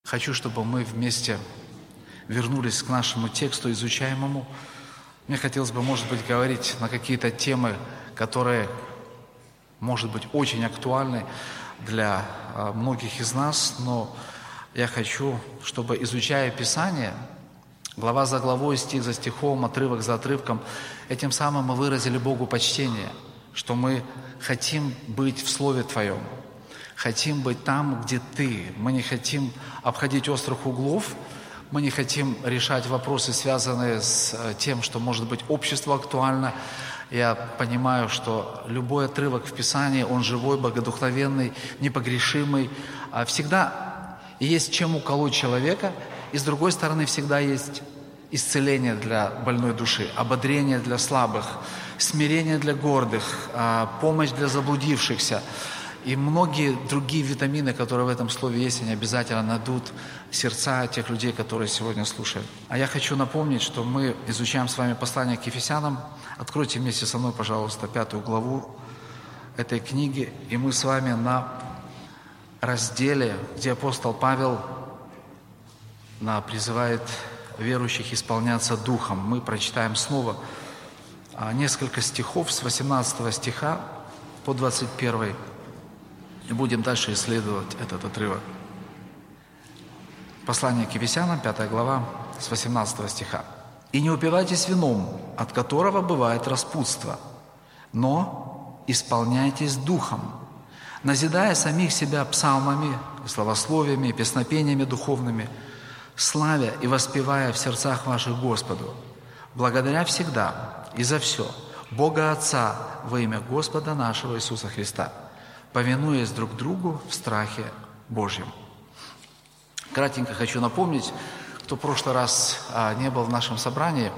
Хочу, чтобы мы вместе вернулись к нашему тексту изучаемому. Мне хотелось бы, может быть, говорить на какие-то темы, которые, может быть, очень актуальны для многих из нас, но я хочу, чтобы, изучая Писание, глава за главой, стих за стихом, отрывок за отрывком, этим самым мы выразили Богу почтение, что мы хотим быть в Слове Твоем, хотим быть там, где Ты. Мы не хотим обходить острых углов, мы не хотим решать вопросы, связанные с тем, что, может быть, обществу актуально. Я понимаю, что любой отрывок в Писании, он живой, богодухновенный, непогрешимый. Всегда есть чем уколоть человека, и с другой стороны всегда есть исцеление для больной души, ободрение для слабых, смирение для гордых, помощь для заблудившихся. И многие другие витамины, которые в этом слове есть, они обязательно найдут сердца тех людей, которые сегодня слушают. А я хочу напомнить, что мы изучаем с вами послание к Ефесянам. Откройте вместе со мной, пожалуйста, 5 главу этой книги. И мы с вами на разделе, где апостол Павел призывает верующих исполняться Духом. Мы прочитаем снова несколько стихов с 18 стиха по 21. И будем дальше исследовать этот отрывок. Послание к Ефесянам, 5 глава, с 18 стиха. «И не упивайтесь вином, от которого бывает распутство, но исполняйтесь Духом, назидая самих себя псалмами, славословиями, песнопениями духовными, славя и воспевая в сердцах ваших Господу, благодаря всегда и за все Бога Отца во имя Господа нашего Иисуса Христа, повинуясь друг другу в страхе Божьем». Кратенько хочу напомнить, кто в прошлый раз не был в нашем собрании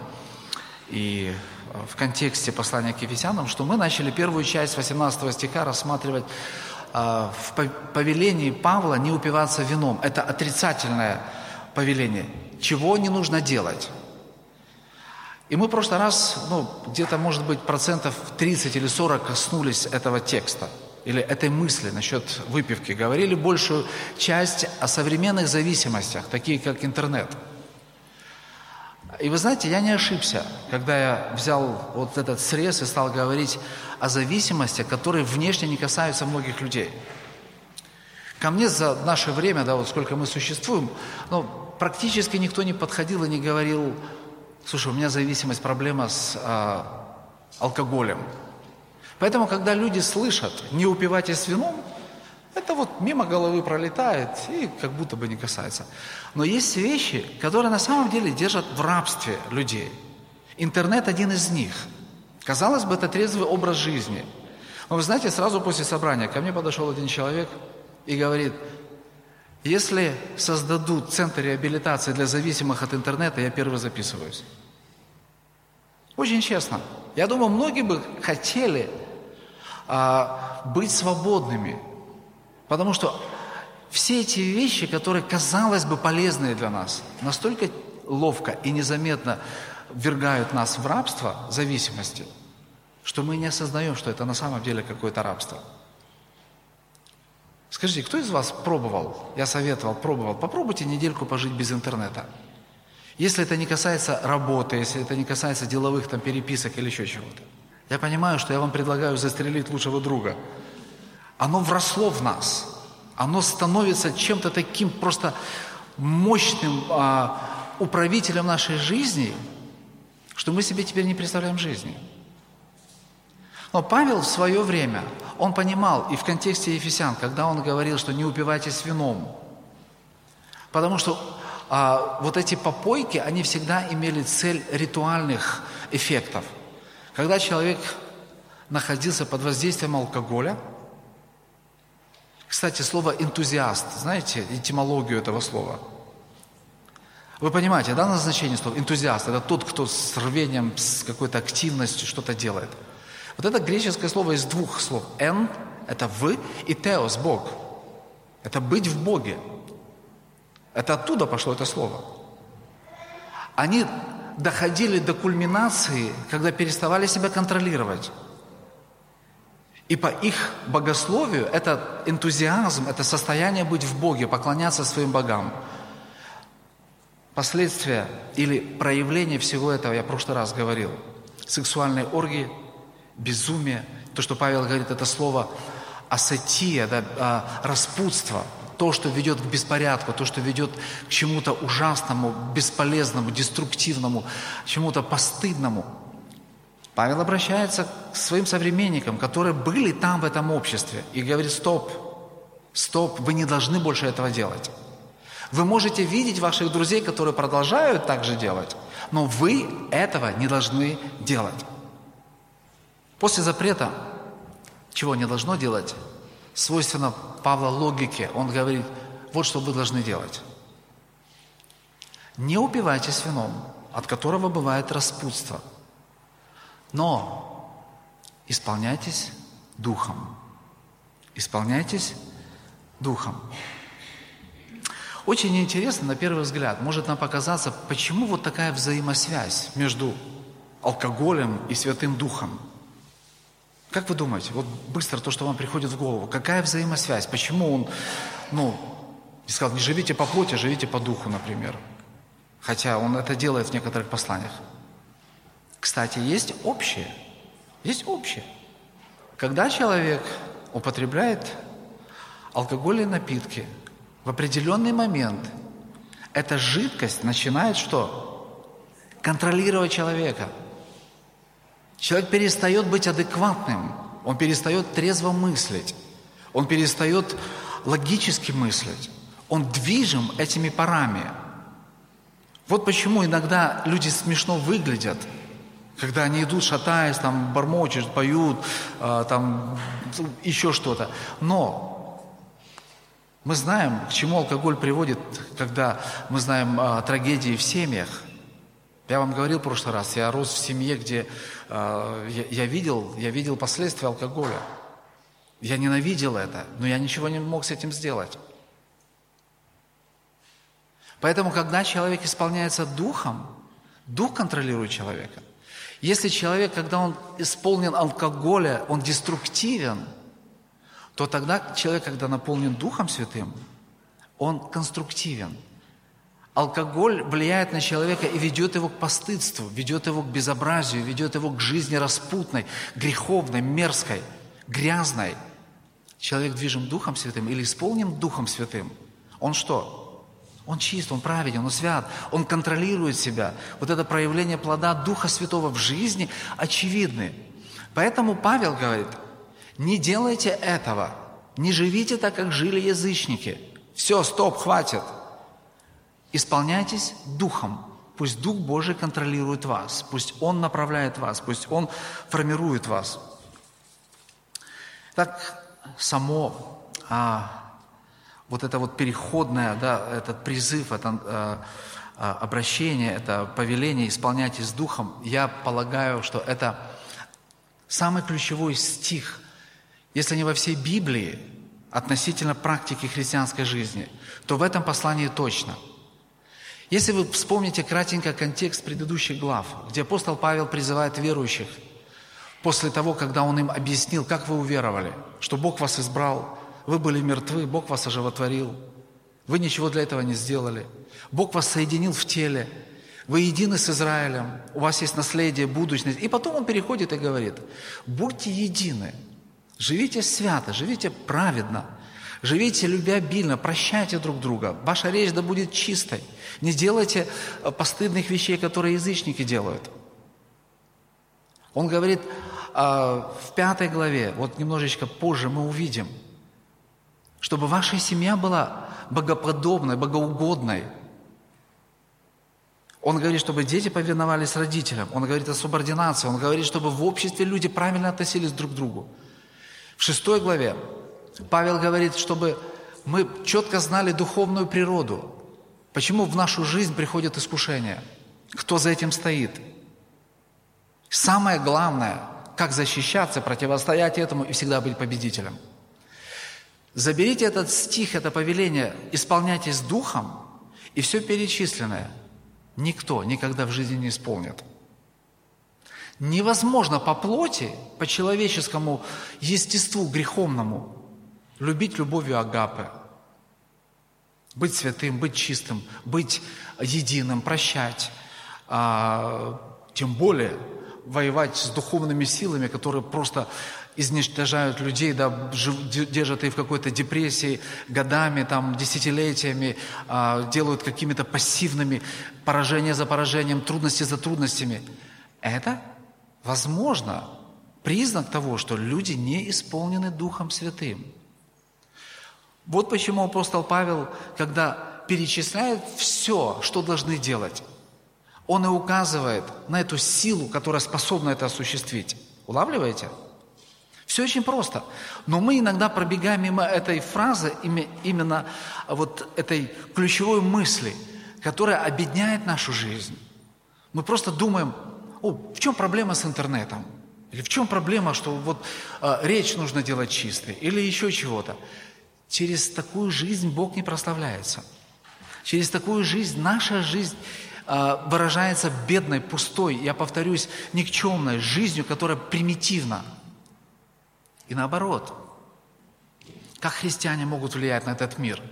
и в контексте послания к Ефесянам, что мы начали первую часть 18 стиха рассматривать в повелении Павла не упиваться вином. Это отрицательное повеление. Чего не нужно делать? И мы в прошлый раз, где-то, может быть, 30 или 40% коснулись этого текста или этой мысли насчет выпивки. Говорили большую часть о современных зависимостях, такие как интернет. И вы знаете, я не ошибся, когда я взял вот этот срез и стал говорить о зависимостях, которые внешне не касаются многих людей. Ко мне за наше время, вот сколько мы существуем, практически никто не подходил и не говорил: слушай, у меня зависимость, проблема с алкоголем. Поэтому, когда люди слышат «не упивайтесь вином», это мимо головы пролетает и как будто бы не касается. Но есть вещи, которые на самом деле держат в рабстве людей. Интернет один из них. Казалось бы, это трезвый образ жизни. Но вы знаете, сразу после собрания ко мне подошел один человек и говорит: если создадут центр реабилитации для зависимых от интернета, я первый записываюсь. Очень честно. Я думаю, многие бы хотели быть свободными, потому что все эти вещи, которые, казалось бы, полезные для нас, настолько ловко и незаметно ввергают нас в рабство зависимости, что мы не осознаем, что это на самом деле какое-то рабство. Скажите, кто из вас пробовал, я советовал, попробуйте недельку пожить без интернета. Если это не касается работы, если это не касается деловых переписок или еще чего-то. Я понимаю, что я вам предлагаю застрелить лучшего друга. Оно вросло в нас. Оно становится чем-то таким просто мощным управителем нашей жизни, что мы себе теперь не представляем жизни. Но Павел в свое время, он понимал, и в контексте Ефесян, когда он говорил, что не упивайтесь вином, потому что вот эти попойки, они всегда имели цель ритуальных эффектов. Когда человек находился под воздействием алкоголя, кстати, слово «энтузиаст», знаете этимологию этого слова? Вы понимаете, назначение слова «энтузиаст» – это тот, кто с рвением, с какой-то активностью что-то делает. Вот это греческое слово из двух слов. «Эн» – это «вы», и «теос» – «Бог». Это «быть в Боге». Это оттуда пошло это слово. Они доходили до кульминации, когда переставали себя контролировать. И по их богословию это энтузиазм, это состояние быть в Боге, поклоняться своим богам. Последствия или проявление всего этого, я в прошлый раз говорил, сексуальные оргии, безумие, то, что Павел говорит, это слово асатия, да, распутство, то, что ведет к беспорядку, то, что ведет к чему-то ужасному, бесполезному, деструктивному, чему-то постыдному. Павел обращается к своим современникам, которые были там, в этом обществе, и говорит: стоп, вы не должны больше этого делать. Вы можете видеть ваших друзей, которые продолжают так же делать, но вы этого не должны делать. После запрета, чего не должно делать, свойственно Павла логике. Он говорит: вот что вы должны делать. Не упивайтесь вином, от которого бывает распутство, но исполняйтесь Духом. Исполняйтесь Духом. Очень интересно, на первый взгляд, может нам показаться, почему вот такая взаимосвязь между алкоголем и Святым Духом. Как вы думаете, вот быстро то, что вам приходит в голову, какая взаимосвязь? Почему он, не сказал, не живите по плоти, а живите по духу, например. Хотя он это делает в некоторых посланиях. Кстати, есть общее. Когда человек употребляет алкогольные напитки, в определенный момент эта жидкость начинает что? Контролировать человека. Человек перестает быть адекватным, он перестает трезво мыслить, он перестает логически мыслить, он движим этими парами. Вот почему иногда люди смешно выглядят, когда они идут, шатаясь, там, бормочут, поют, там, еще что-то. Но мы знаем, к чему алкоголь приводит, когда мы знаем трагедии в семьях. Я вам говорил в прошлый раз, я рос в семье, где я видел последствия алкоголя. Я ненавидел это, но я ничего не мог с этим сделать. Поэтому, когда человек исполняется Духом, Дух контролирует человека. Если человек, когда он исполнен алкоголя, он деструктивен, то тогда человек, когда наполнен Духом Святым, он конструктивен. Алкоголь влияет на человека и ведет его к постыдству, ведет его к безобразию, ведет его к жизни распутной, греховной, мерзкой, грязной. Человек движим Духом Святым или исполнен Духом Святым, он что? Он чист, он праведен, он свят, он контролирует себя. Вот это проявление плода Духа Святого в жизни очевидны. Поэтому Павел говорит: не делайте этого, не живите так, как жили язычники. Все, стоп, хватит. Исполняйтесь Духом. Пусть Дух Божий контролирует вас, пусть Он направляет вас, пусть Он формирует вас. Так само вот это вот переходное, да, этот призыв, это обращение, это повеление «исполняйтесь Духом», я полагаю, что это самый ключевой стих, если не во всей Библии, относительно практики христианской жизни, то в этом послании точно. Если вы вспомните кратенько контекст предыдущих глав, где апостол Павел призывает верующих, после того, когда он им объяснил, как вы уверовали, что Бог вас избрал, вы были мертвы, Бог вас оживотворил, вы ничего для этого не сделали, Бог вас соединил в теле, вы едины с Израилем, у вас есть наследие, будущность. И потом он переходит и говорит: будьте едины, живите свято, живите праведно, живите любвеобильно, прощайте друг друга, ваша речь да будет чистой, не делайте постыдных вещей, которые язычники делают. Он говорит в 5 главе, вот немножечко позже мы увидим, чтобы ваша семья была богоподобной, богоугодной. Он говорит, чтобы дети повиновались родителям. Он говорит о субординации. Он говорит, чтобы в обществе люди правильно относились друг к другу. В 6 главе Павел говорит, чтобы мы четко знали духовную природу. Почему в нашу жизнь приходят искушения? Кто за этим стоит? Самое главное, как защищаться, противостоять этому и всегда быть победителем. Заберите этот стих, это повеление, исполняйтесь Духом, и все перечисленное никто никогда в жизни не исполнит. Невозможно по плоти, по человеческому естеству греховному любить любовью агапы. Быть святым, быть чистым, быть единым, прощать. Тем более воевать с духовными силами, которые просто изничтожают людей, да, держат их в какой-то депрессии годами, там, десятилетиями, делают какими-то пассивными, поражение за поражением, трудности за трудностями. Это, возможно, признак того, что люди не исполнены Духом Святым. Вот почему апостол Павел, когда перечисляет все, что должны делать, он и указывает на эту силу, которая способна это осуществить. Улавливаете? Все очень просто. Но мы иногда пробегаем мимо этой фразы, именно вот этой ключевой мысли, которая обедняет нашу жизнь. Мы просто думаем, в чем проблема с интернетом? Или в чем проблема, что вот речь нужно делать чистой? Или еще чего-то? Через такую жизнь Бог не прославляется. Через такую жизнь наша жизнь выражается бедной, пустой, я повторюсь, никчемной жизнью, которая примитивна. И наоборот, как христиане могут влиять на этот мир?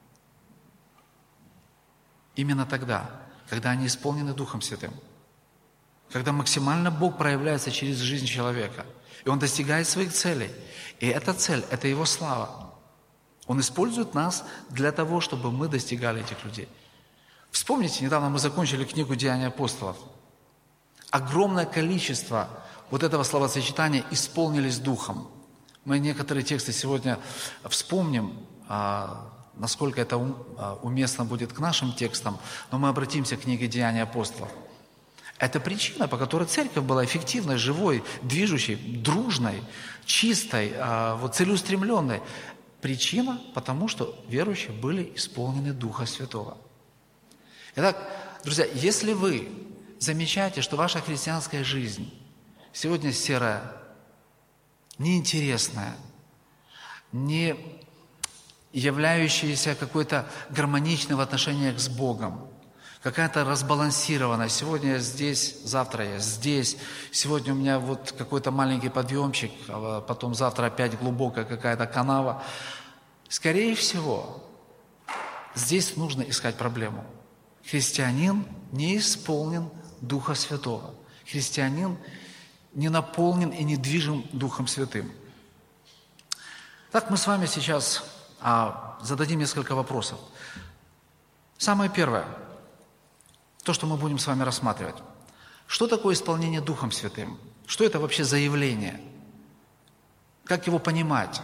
Именно тогда, когда они исполнены Духом Святым. Когда максимально Бог проявляется через жизнь человека. И Он достигает своих целей. И эта цель, это Его слава. Он использует нас для того, чтобы мы достигали этих людей. Вспомните, недавно мы закончили книгу «Деяния апостолов». Огромное количество вот этого словосочетания «исполнились Духом». Мы некоторые тексты сегодня вспомним, насколько это уместно будет к нашим текстам, но мы обратимся к книге «Деяния апостолов». Это причина, по которой церковь была эффективной, живой, движущей, дружной, чистой, целеустремленной. Причина, потому что верующие были исполнены Духа Святого. Итак, друзья, если вы замечаете, что ваша христианская жизнь сегодня серая, неинтересная, не являющаяся какой-то гармоничной в отношениях с Богом, какая-то разбалансированная. Сегодня я здесь, завтра я здесь. Сегодня у меня вот какой-то маленький подъемчик, а потом завтра опять глубокая какая-то канава. Скорее всего, здесь нужно искать проблему. Христианин не исполнен Духа Святого. Христианин не наполнен и не движим Духом Святым. Так мы с вами сейчас зададим несколько вопросов. Самое первое. То, что мы будем с вами рассматривать. Что такое исполнение Духом Святым? Что это вообще за явление? Как его понимать?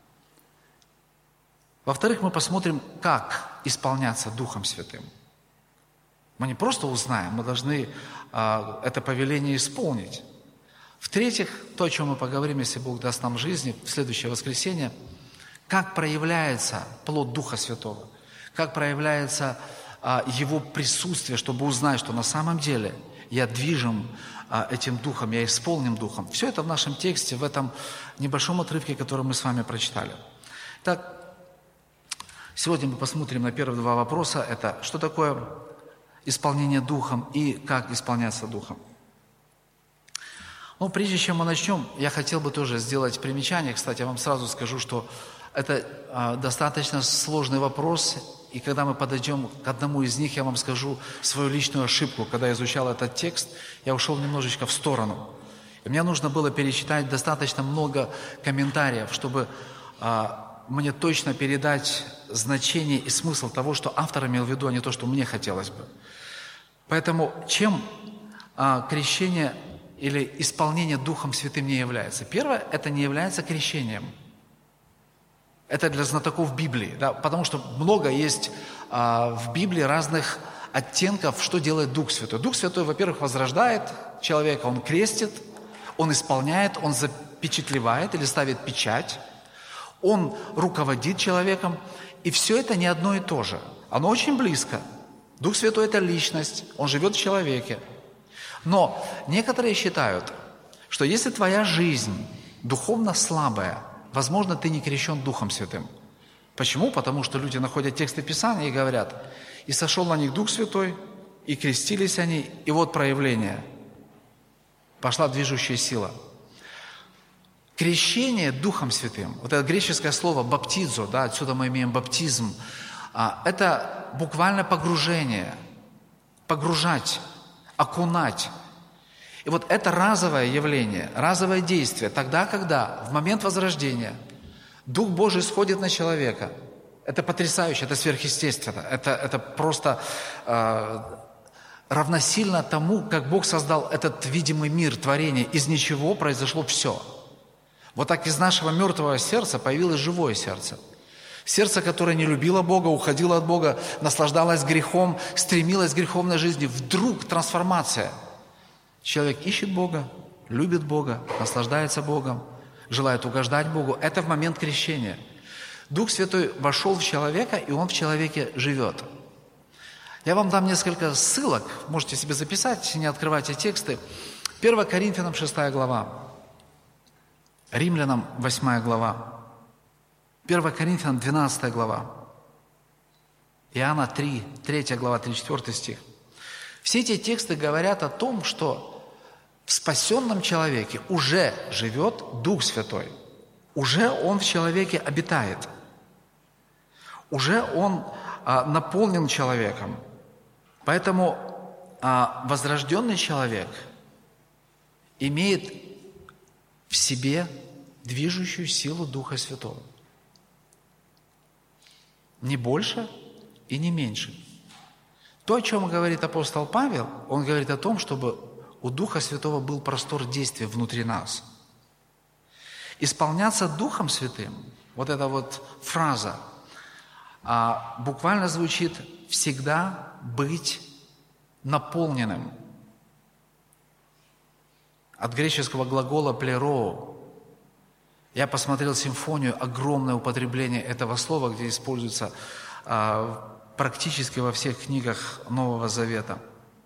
Во-вторых, мы посмотрим, как исполняться Духом Святым. Мы не просто узнаем, мы должны это повеление исполнить. В-третьих, то, о чем мы поговорим, если Бог даст нам жизни, в следующее воскресенье, как проявляется плод Духа Святого, как проявляется Его присутствие, чтобы узнать, что на самом деле я движим этим Духом, я исполнен Духом. Все это в нашем тексте, в этом небольшом отрывке, который мы с вами прочитали. Так, сегодня мы посмотрим на первые два вопроса. Это что такое исполнение Духом и как исполняться Духом. Но прежде чем мы начнем, я хотел бы тоже сделать примечание. Кстати, я вам сразу скажу, что это достаточно сложный вопрос. И когда мы подойдем к одному из них, я вам скажу свою личную ошибку. Когда я изучал этот текст, я ушел немножечко в сторону. И мне нужно было перечитать достаточно много комментариев, чтобы мне точно передать значение и смысл того, что автор имел в виду, а не то, что мне хотелось бы. Поэтому чем крещение или исполнение Духом Святым не является? Первое, это не является крещением. Это для знатоков Библии, да, потому что много есть в Библии разных оттенков, что делает Дух Святой. Дух Святой, во-первых, возрождает человека, Он крестит, Он исполняет, Он запечатлевает или ставит печать, Он руководит человеком, и все это не одно и то же. Оно очень близко. Дух Святой – это личность, Он живет в человеке. Но некоторые считают, что если твоя жизнь духовно слабая, возможно, ты не крещен Духом Святым. Почему? Потому что люди находят тексты Писания и говорят, и сошел на них Дух Святой, и крестились они, и вот проявление. Пошла движущая сила. Крещение Духом Святым, вот это греческое слово «баптизо», да, отсюда мы имеем баптизм, Это буквально погружение, погружать, окунать. И вот это разовое явление, разовое действие, тогда, когда в момент возрождения Дух Божий сходит на человека. Это потрясающе, это сверхъестественно, это просто равносильно тому, как Бог создал этот видимый мир, творение. Из ничего произошло все. Вот так из нашего мертвого сердца появилось живое сердце. Сердце, которое не любило Бога, уходило от Бога, наслаждалось грехом, стремилось к греховной жизни. Вдруг трансформация. Человек ищет Бога, любит Бога, наслаждается Богом, желает угождать Богу. Это в момент крещения. Дух Святой вошел в человека, и Он в человеке живет. Я вам дам несколько ссылок, можете себе записать, не открывайте тексты. 1 Коринфянам 6 глава, Римлянам 8 глава, 1 Коринфянам 12 глава, Иоанна 3 глава, 3-4 стих. Все эти тексты говорят о том, что в спасенном человеке уже живет Дух Святой, уже Он в человеке обитает, уже Он наполнен человеком. Поэтому возрожденный человек имеет в себе движущую силу Духа Святого. Не больше и не меньше. То, о чем говорит апостол Павел, он говорит о том, чтобы у Духа Святого был простор действия внутри нас. Исполняться Духом Святым, вот эта вот фраза, буквально звучит «всегда быть наполненным». От греческого глагола «плероу». Я посмотрел симфонию, огромное употребление этого слова, где используется практически во всех книгах Нового Завета.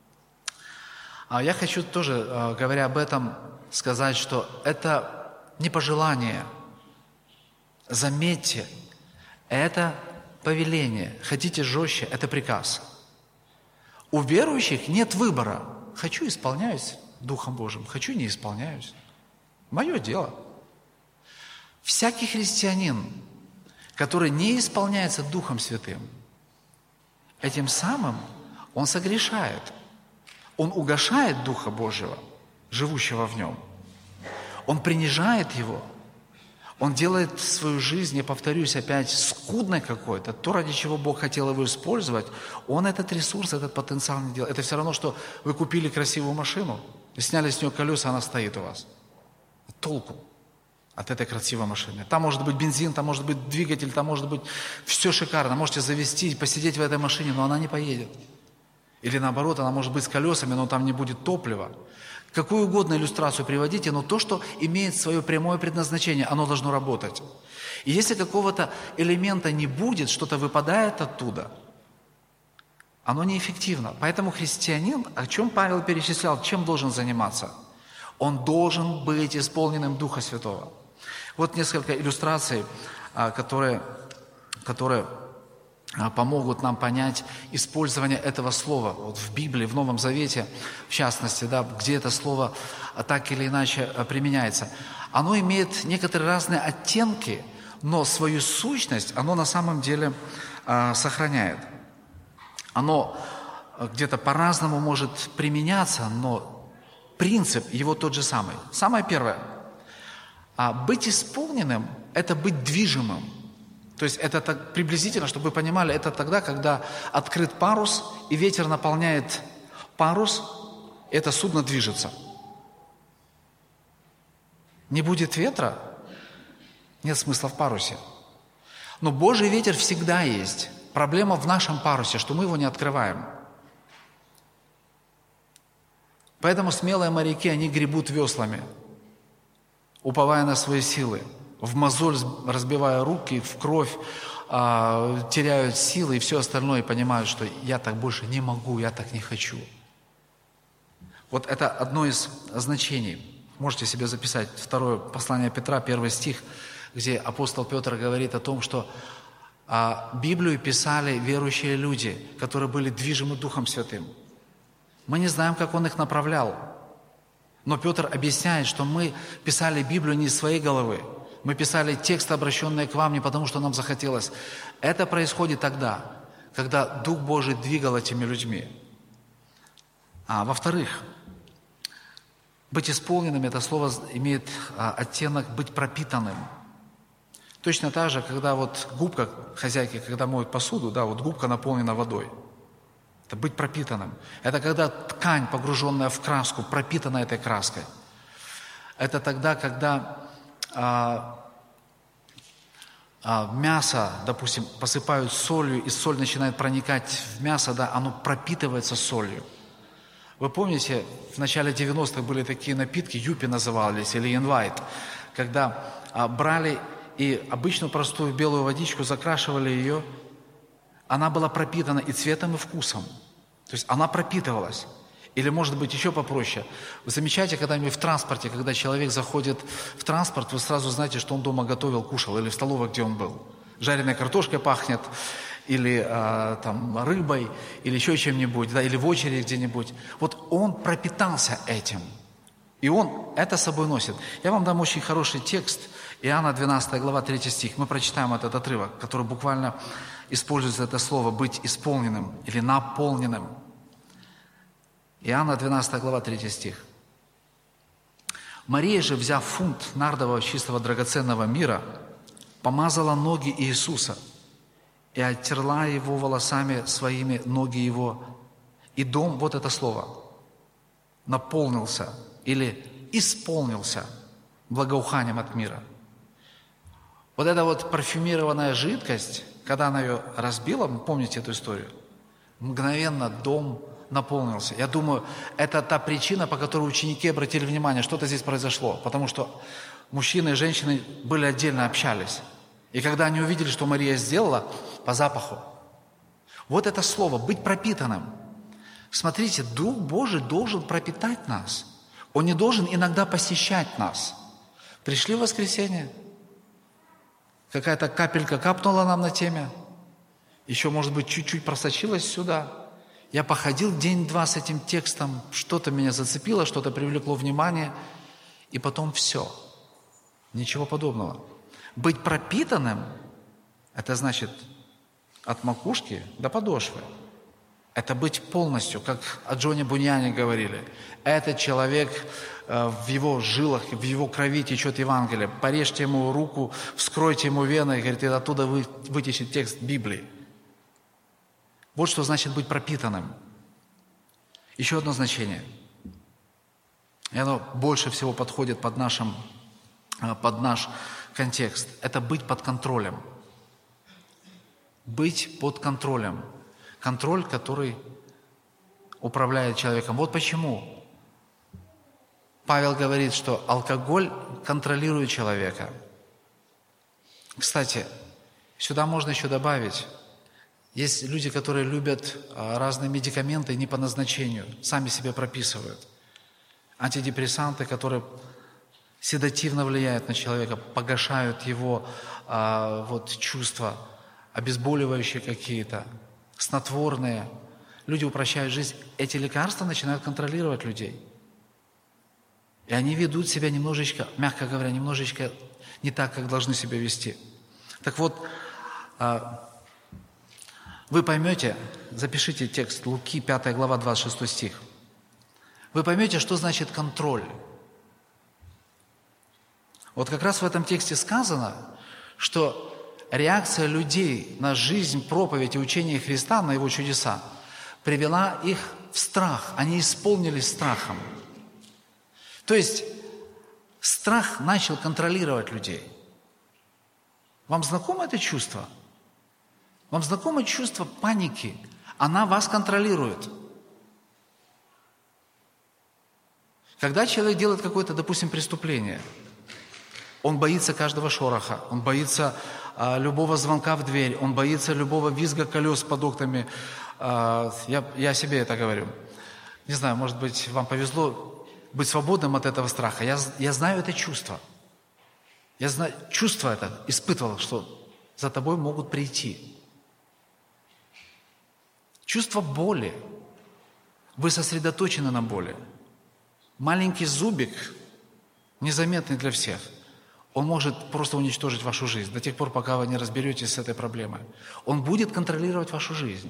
Я хочу тоже, говоря об этом, сказать, что это не пожелание. Заметьте, это повеление. Хотите жестче, это приказ. У верующих нет выбора. Хочу – исполняюсь Духом Божьим, хочу – не исполняюсь. Мое дело. Всякий христианин, который не исполняется Духом Святым, этим самым он согрешает. Он угошает Духа Божьего, живущего в нем. Он принижает Его. Он делает свою жизнь, я повторюсь опять, скудной какой-то. То, ради чего Бог хотел его использовать, Он этот ресурс, этот потенциал не делает. Это все равно, что вы купили красивую машину, сняли с нее колеса, она стоит у вас. Толку от этой красивой машины. Там может быть бензин, там может быть двигатель, там может быть все шикарно. Можете завести, посидеть в этой машине, но она не поедет. Или наоборот, она может быть с колесами, но там не будет топлива. Какую угодно иллюстрацию приводите, но то, что имеет свое прямое предназначение, оно должно работать. И если какого-то элемента не будет, что-то выпадает оттуда, оно неэффективно. Поэтому христианин, о чем Павел перечислял, чем должен заниматься? Он должен быть исполненным Духа Святого. Вот несколько иллюстраций, которые помогут нам понять использование этого слова. Вот в Библии, в Новом Завете, в частности, где это слово так или иначе применяется. Оно имеет некоторые разные оттенки, но свою сущность оно на самом деле сохраняет. Оно где-то по-разному может применяться, но принцип его тот же самый. Самое первое. Быть исполненным – это быть движимым. То есть это так приблизительно, чтобы вы понимали, это тогда, когда открыт парус, и ветер наполняет парус, и это судно движется. Не будет ветра, нет смысла в парусе. Но Божий ветер всегда есть. Проблема в нашем парусе, что мы его не открываем. Поэтому смелые моряки, они гребут веслами, уповая на свои силы. В мозоль разбивая руки, в кровь, теряют силы и все остальное, и понимают, что я так больше не могу, я так не хочу. Вот это одно из значений. Можете себе записать второе послание Петра, 1 стих, где апостол Петр говорит о том, что Библию писали верующие люди, которые были движимы Духом Святым. Мы не знаем, как он их направлял. Но Петр объясняет, что мы писали Библию не из своей головы, Мы писали тексты, обращенные к вам, не потому, что нам захотелось. Это происходит тогда, когда Дух Божий двигал этими людьми. А во-вторых, быть исполненным, это слово имеет оттенок быть пропитанным. Точно так же, когда вот губка, хозяйки, когда моют посуду, да, вот губка наполнена водой. Это быть пропитанным. Это когда ткань, погруженная в краску, пропитана этой краской. Это тогда, когда мясо, допустим, посыпают солью, и соль начинает проникать в мясо, да, оно пропитывается солью. Вы помните, в начале 90-х были такие напитки, юпи назывались, или инвайт, когда брали и обычную простую белую водичку, закрашивали ее, она была пропитана и цветом, и вкусом. То есть она пропитывалась. Или, может быть, еще попроще. Вы замечаете когда-нибудь в транспорте, когда человек заходит в транспорт, вы сразу знаете, что он дома готовил, кушал, или в столовой, где он был. Жареной картошкой пахнет, или там рыбой, или еще чем-нибудь, да, или в очереди где-нибудь. Вот он пропитался этим. И он это с собой носит. Я вам дам очень хороший текст. Иоанна 12 глава, 3 стих. Мы прочитаем этот отрывок, который буквально используется это слово «быть исполненным» или «наполненным». Иоанна 12 глава, 3 стих. «Мария же, взяв фунт нардового чистого драгоценного мира, помазала ноги Иисуса и оттерла его волосами своими ноги его. И дом», вот это слово, «наполнился» или «исполнился благоуханием от мира». Вот эта вот парфюмированная жидкость, когда она ее разбила, помните эту историю, мгновенно дом наполнился. Я думаю, это та причина, по которой ученики обратили внимание, что-то здесь произошло. Потому что мужчины и женщины были отдельно, общались. И когда они увидели, что Мария сделала, по запаху. Вот это слово, быть пропитанным. Смотрите, Дух Божий должен пропитать нас. Он не должен иногда посещать нас. Пришли в воскресенье, какая-то капелька капнула нам на теме, еще, может быть, чуть-чуть просочилась сюда. Я походил день-два с этим текстом, что-то меня зацепило, что-то привлекло внимание, и потом все. Ничего подобного. Быть пропитанным, это значит от макушки до подошвы. Это быть полностью, как о Джоне Буньяне говорили. Этот человек, в его жилах, в его крови течет Евангелие. Порежьте ему руку, вскройте ему вены, и, говорит, и оттуда вытечет текст Библии. Вот что значит быть пропитанным. Еще одно значение. И оно больше всего подходит под наш контекст. Это быть под контролем. Быть под контролем. Контроль, который управляет человеком. Вот почему Павел говорит, что алкоголь контролирует человека. Кстати, сюда можно еще добавить, есть люди, которые любят разные медикаменты не по назначению, сами себе прописывают. Антидепрессанты, которые седативно влияют на человека, погашают его чувства, обезболивающие какие-то, снотворные. Люди упрощают жизнь. Эти лекарства начинают контролировать людей. И они ведут себя немножечко, мягко говоря, немножечко не так, как должны себя вести. Так вот, вы поймете, запишите текст Луки, 5 глава, 26 стих. Вы поймете, что значит контроль. Вот как раз в этом тексте сказано, что реакция людей на жизнь, проповедь и учение Христа, на Его чудеса, привела их в страх. Они исполнились страхом. То есть страх начал контролировать людей. Вам знакомо это чувство? Вам знакомо чувство паники? Она вас контролирует. Когда человек делает какое-то, допустим, преступление, он боится каждого шороха, он боится любого звонка в дверь, он боится любого визга колес под окнами. Я себе это говорю. Не знаю, может быть, вам повезло быть свободным от этого страха. Я знаю это чувство. Я знаю, чувство это испытывал, что за тобой могут прийти. Чувство боли. Вы сосредоточены на боли. Маленький зубик, незаметный для всех, он может просто уничтожить вашу жизнь до тех пор, пока вы не разберетесь с этой проблемой. Он будет контролировать вашу жизнь.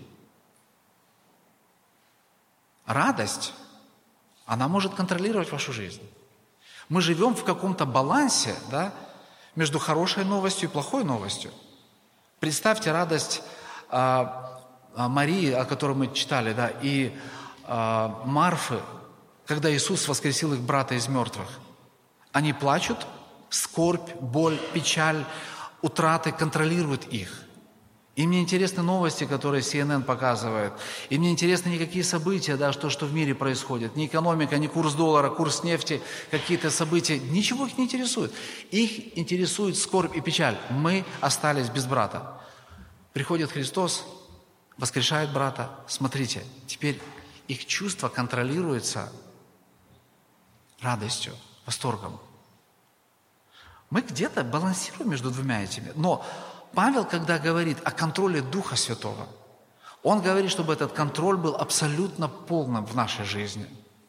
Радость, она может контролировать вашу жизнь. Мы живем в каком-то балансе, да, между хорошей новостью и плохой новостью. Представьте радость Марии, о которой мы читали, да, и Марфы, когда Иисус воскресил их брата из мертвых. Они плачут, скорбь, боль, печаль, утраты контролируют их. Им не интересны новости, которые CNN показывает. Им не интересны никакие события, да, что в мире происходит. Ни экономика, ни курс доллара, курс нефти, какие-то события. Ничего их не интересует. Их интересует скорбь и печаль. Мы остались без брата. Приходит Христос, воскрешает брата. Смотрите, теперь их чувство контролируется радостью, восторгом. Мы где-то балансируем между двумя этими. Но Павел, когда говорит о контроле Духа Святого, он говорит, чтобы этот контроль был абсолютно полным в нашей жизни.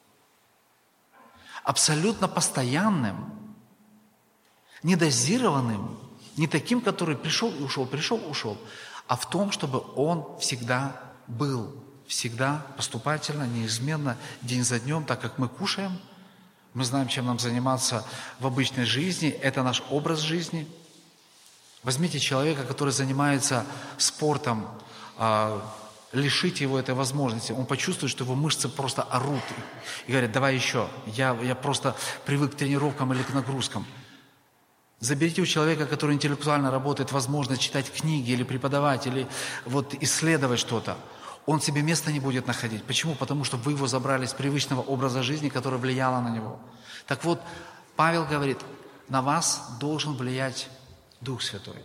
Абсолютно постоянным, не дозированным, не таким, который пришел и ушел, а в том, чтобы он всегда был, всегда поступательно, неизменно, день за днем, так как мы кушаем, мы знаем, чем нам заниматься в обычной жизни, это наш образ жизни. Возьмите человека, который занимается спортом, лишите его этой возможности, он почувствует, что его мышцы просто орут и говорят: давай еще, я просто привык к тренировкам или к нагрузкам. Заберите у человека, который интеллектуально работает, возможность читать книги или преподавать, или вот исследовать что-то. Он себе места не будет находить. Почему? Потому что вы его забрали с привычного образа жизни, которое влияло на него. Так вот, Павел говорит, на вас должен влиять Дух Святой.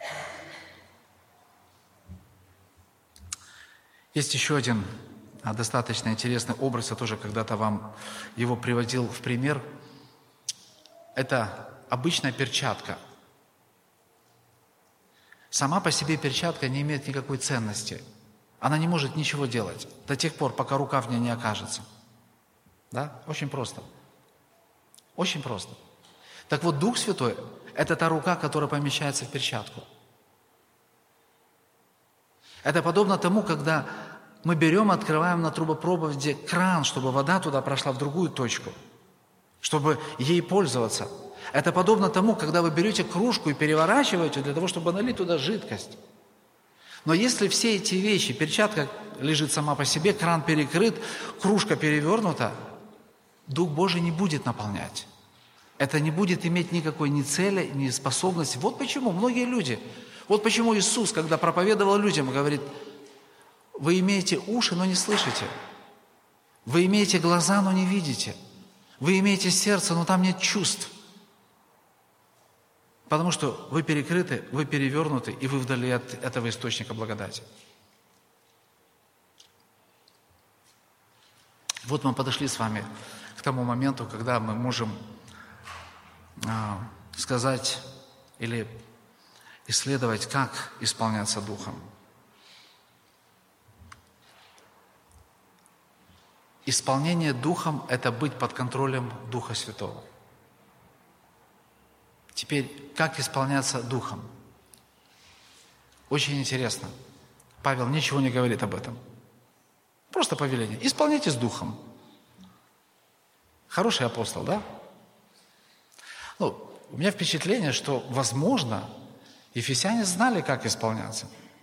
Есть еще один достаточно интересный образ, я тоже когда-то вам его приводил в пример. Это обычная перчатка. Сама по себе перчатка не имеет никакой ценности. Она не может ничего делать до тех пор, пока рука в ней не окажется. Да? Очень просто. Очень просто. Так вот, Дух Святой – это та рука, которая помещается в перчатку. Это подобно тому, когда мы берем, открываем на трубопроводе кран, чтобы вода туда прошла в другую точку, чтобы ей пользоваться. Это подобно тому, когда вы берете кружку и переворачиваете для того, чтобы налить туда жидкость. Но если все эти вещи, перчатка лежит сама по себе, кран перекрыт, кружка перевернута, Дух Божий не будет наполнять. Это не будет иметь никакой ни цели, ни способности. Вот почему многие люди, вот почему Иисус, когда проповедовал людям, говорит: вы имеете уши, но не слышите. Вы имеете глаза, но не видите. Вы имеете сердце, но там нет чувств. Потому что вы перекрыты, вы перевернуты, и вы вдали от этого источника благодати. Вот мы подошли с вами к тому моменту, когда мы можем сказать или исследовать, как исполняться Духом. Исполнение Духом – это быть под контролем Духа Святого. Теперь, как исполняться Духом? Очень интересно. Павел ничего не говорит об этом. Просто повеление. Исполняйтесь Духом. Хороший апостол, да? У меня впечатление, что, возможно, ефесяне знали, как исполняться.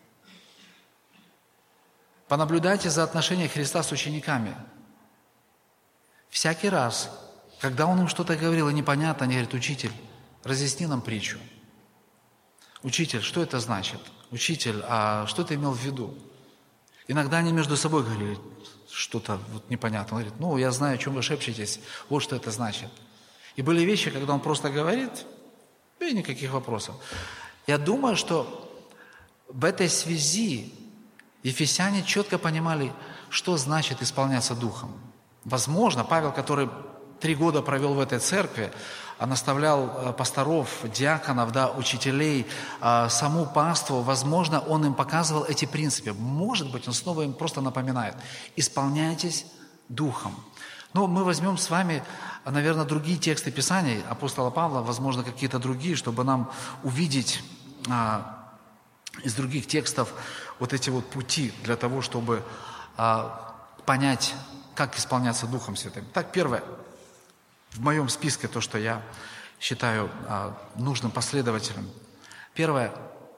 Понаблюдайте за отношением Христа с учениками. Всякий раз, когда Он им что-то говорил и непонятно, они говорят: учитель, разъясни нам притчу. Учитель, что это значит? Учитель, а что ты имел в виду? Иногда они между собой говорили что-то вот непонятно. Он говорит: я знаю, о чем вы шепчетесь, вот что это значит. И были вещи, когда он просто говорит, и никаких вопросов. Я думаю, что в этой связи ефесяне четко понимали, что значит исполняться Духом. Возможно, Павел, который 3 года провел в этой церкви, наставлял пасторов, диаконов, учителей, саму паству, возможно, он им показывал эти принципы. Может быть, он снова им просто напоминает: исполняйтесь Духом. Но мы возьмем с вами, наверное, другие тексты Писаний апостола Павла, возможно, какие-то другие, чтобы нам увидеть из других текстов вот эти вот пути для того, чтобы понять, как исполняться Духом Святым. Так, первое, в моем списке то, что я считаю нужным последователем. Первое,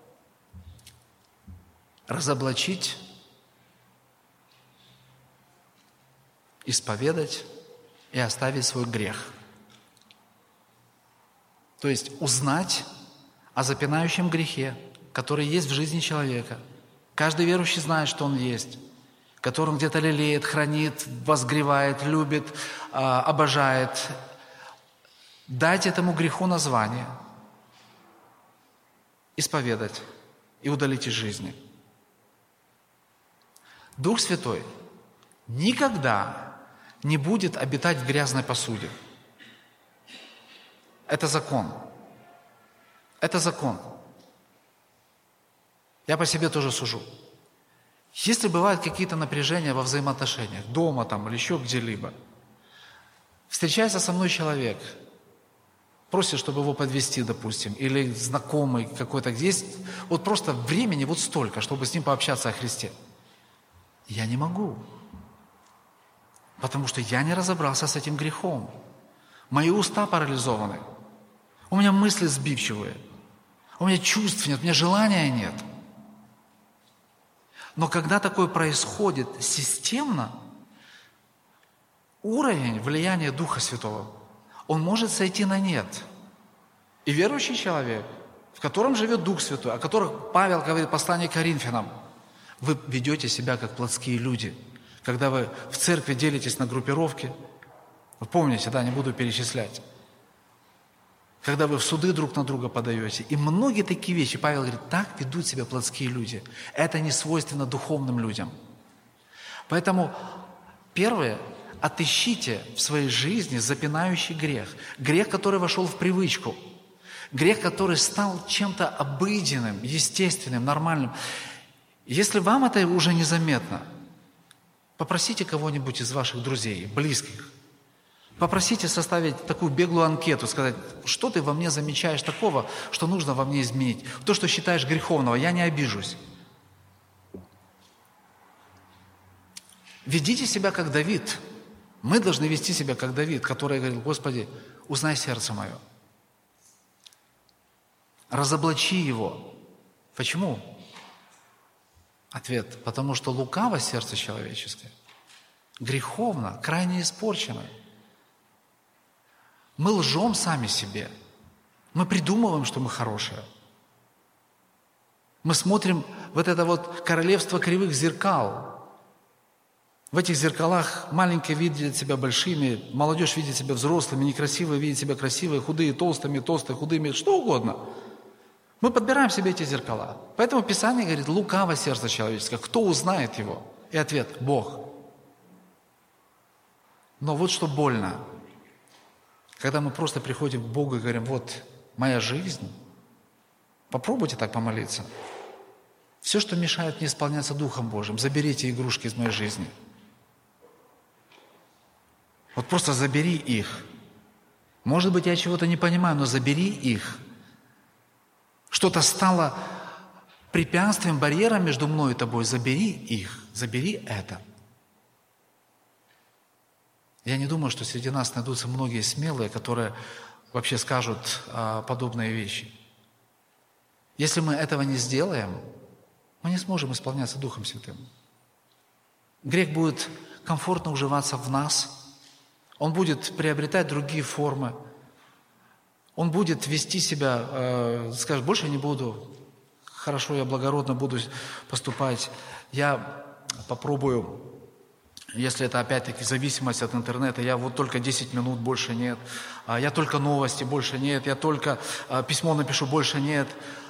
разоблачить, исповедать и оставить свой грех. То есть узнать о запинающем грехе, который есть в жизни человека. Каждый верующий знает, что он есть, который он где-то лелеет, хранит, возгревает, любит, обожает. Дать этому греху название, исповедать и удалить из жизни. Дух Святой никогда не будет обитать в грязной посуде. Это закон. Это закон. Я по себе тоже сужу. Если бывают какие-то напряжения во взаимоотношениях, дома там или еще где-либо, встречается со мной человек, просит, чтобы его подвезти, допустим, или знакомый какой-то, где есть вот просто времени вот столько, чтобы с ним пообщаться о Христе. Я не могу, потому что я не разобрался с этим грехом. Мои уста парализованы, у меня мысли сбивчивые, у меня чувств нет, у меня желания нет. Но когда такое происходит системно, уровень влияния Духа Святого, он может сойти на нет. И верующий человек, в котором живет Дух Святой, о которых Павел говорит в послании к Коринфянам, вы ведете себя как плотские люди. Когда вы в церкви делитесь на группировки, вы помните, да, не буду перечислять. Когда вы в суды друг на друга подаете. И многие такие вещи, Павел говорит, так ведут себя плотские люди. Это не свойственно духовным людям. Поэтому первое, отыщите в своей жизни запинающий грех. Грех, который вошел в привычку. Грех, который стал чем-то обыденным, естественным, нормальным. Если вам это уже незаметно, попросите кого-нибудь из ваших друзей, близких. Попросите составить такую беглую анкету, сказать, что ты во мне замечаешь такого, что нужно во мне изменить. То, что считаешь греховного, я не обижусь. Ведите себя как Давид. Мы должны вести себя как Давид, который говорил, Господи, узнай сердце мое. Разоблачи его. Почему? Ответ, потому что лукаво сердце человеческое, греховно, крайне испорчено. Мы лжем сами себе. Мы придумываем, что мы хорошие. Мы смотрим вот это вот королевство кривых зеркал. В этих зеркалах маленькие видят себя большими, молодежь видит себя взрослыми, некрасивые видят себя красивые, худые толстыми, толстые худыми, что угодно. Мы подбираем себе эти зеркала. Поэтому Писание говорит, лукаво сердце человеческое. Кто узнает его? И ответ – Бог. Но вот что больно. Когда мы просто приходим к Богу и говорим, вот моя жизнь, попробуйте так помолиться. Все, что мешает мне исполняться Духом Божьим, заберите игрушки из моей жизни. Вот просто забери их. Может быть, я чего-то не понимаю, но забери их. Что-то стало препятствием, барьером между мной и тобой, забери их, забери это. Я не думаю, что среди нас найдутся многие смелые, которые вообще скажут подобные вещи. Если мы этого не сделаем, мы не сможем исполняться Духом Святым. Грех будет комфортно уживаться в нас, он будет приобретать другие формы, он будет вести себя, скажет, больше я не буду, хорошо, я благородно буду поступать, я попробую. Если это опять-таки зависимость от интернета, я вот только 10 минут, больше нет. Я только новости, больше нет. Я только письмо напишу, больше нет.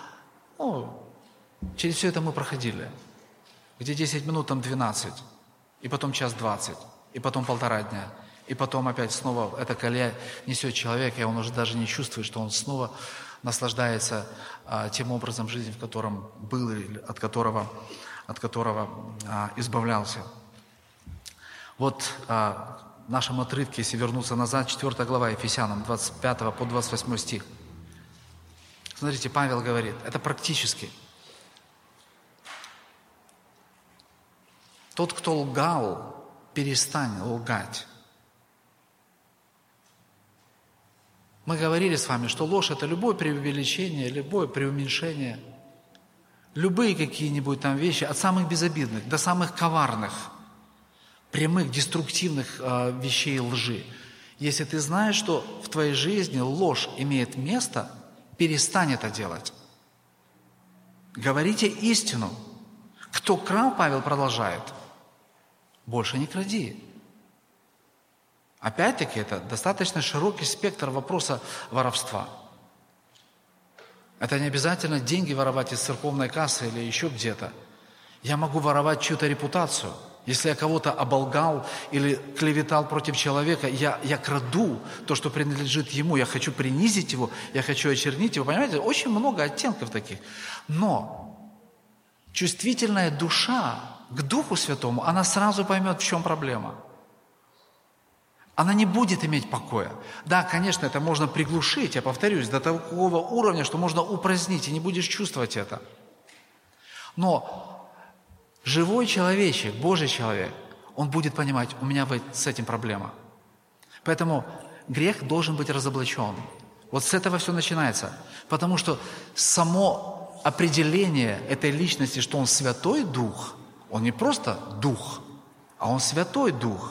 Через все это мы проходили. Где 10 минут, там 12. И потом час 20. И потом 1,5 дня. И потом опять снова эта колея несет человека, и он уже даже не чувствует, что он снова наслаждается тем образом жизни, в котором был, от которого избавлялся. Вот нашем отрывке, если вернуться назад, 4 глава Ефесянам, 25 по 28 стих. Смотрите, Павел говорит, это практически. Тот, кто лгал, перестань лгать. Мы говорили с вами, что ложь – это любое преувеличение, любое преуменьшение, любые какие-нибудь там вещи, от самых безобидных до самых коварных, прямых, деструктивных вещей лжи. Если ты знаешь, что в твоей жизни ложь имеет место, перестань это делать. Говорите истину. Кто крал, Павел продолжает, больше не кради. Опять-таки, это достаточно широкий спектр вопроса воровства. Это не обязательно деньги воровать из церковной кассы или еще где-то. Я могу воровать чью-то репутацию. Если я кого-то оболгал или клеветал против человека, я краду то, что принадлежит ему, я хочу принизить его, я хочу очернить его. Понимаете, очень много оттенков таких. Но чувствительная душа к Духу Святому, она сразу поймет, в чем проблема. Она не будет иметь покоя. Да, конечно, это можно приглушить, я повторюсь, до такого уровня, что можно упразднить, и не будешь чувствовать это. Но живой человечек, Божий человек, он будет понимать, у меня с этим проблема. Поэтому грех должен быть разоблачен. Вот с этого все начинается. Потому что само определение этой личности, что он Святой Дух, он не просто Дух, а он Святой Дух.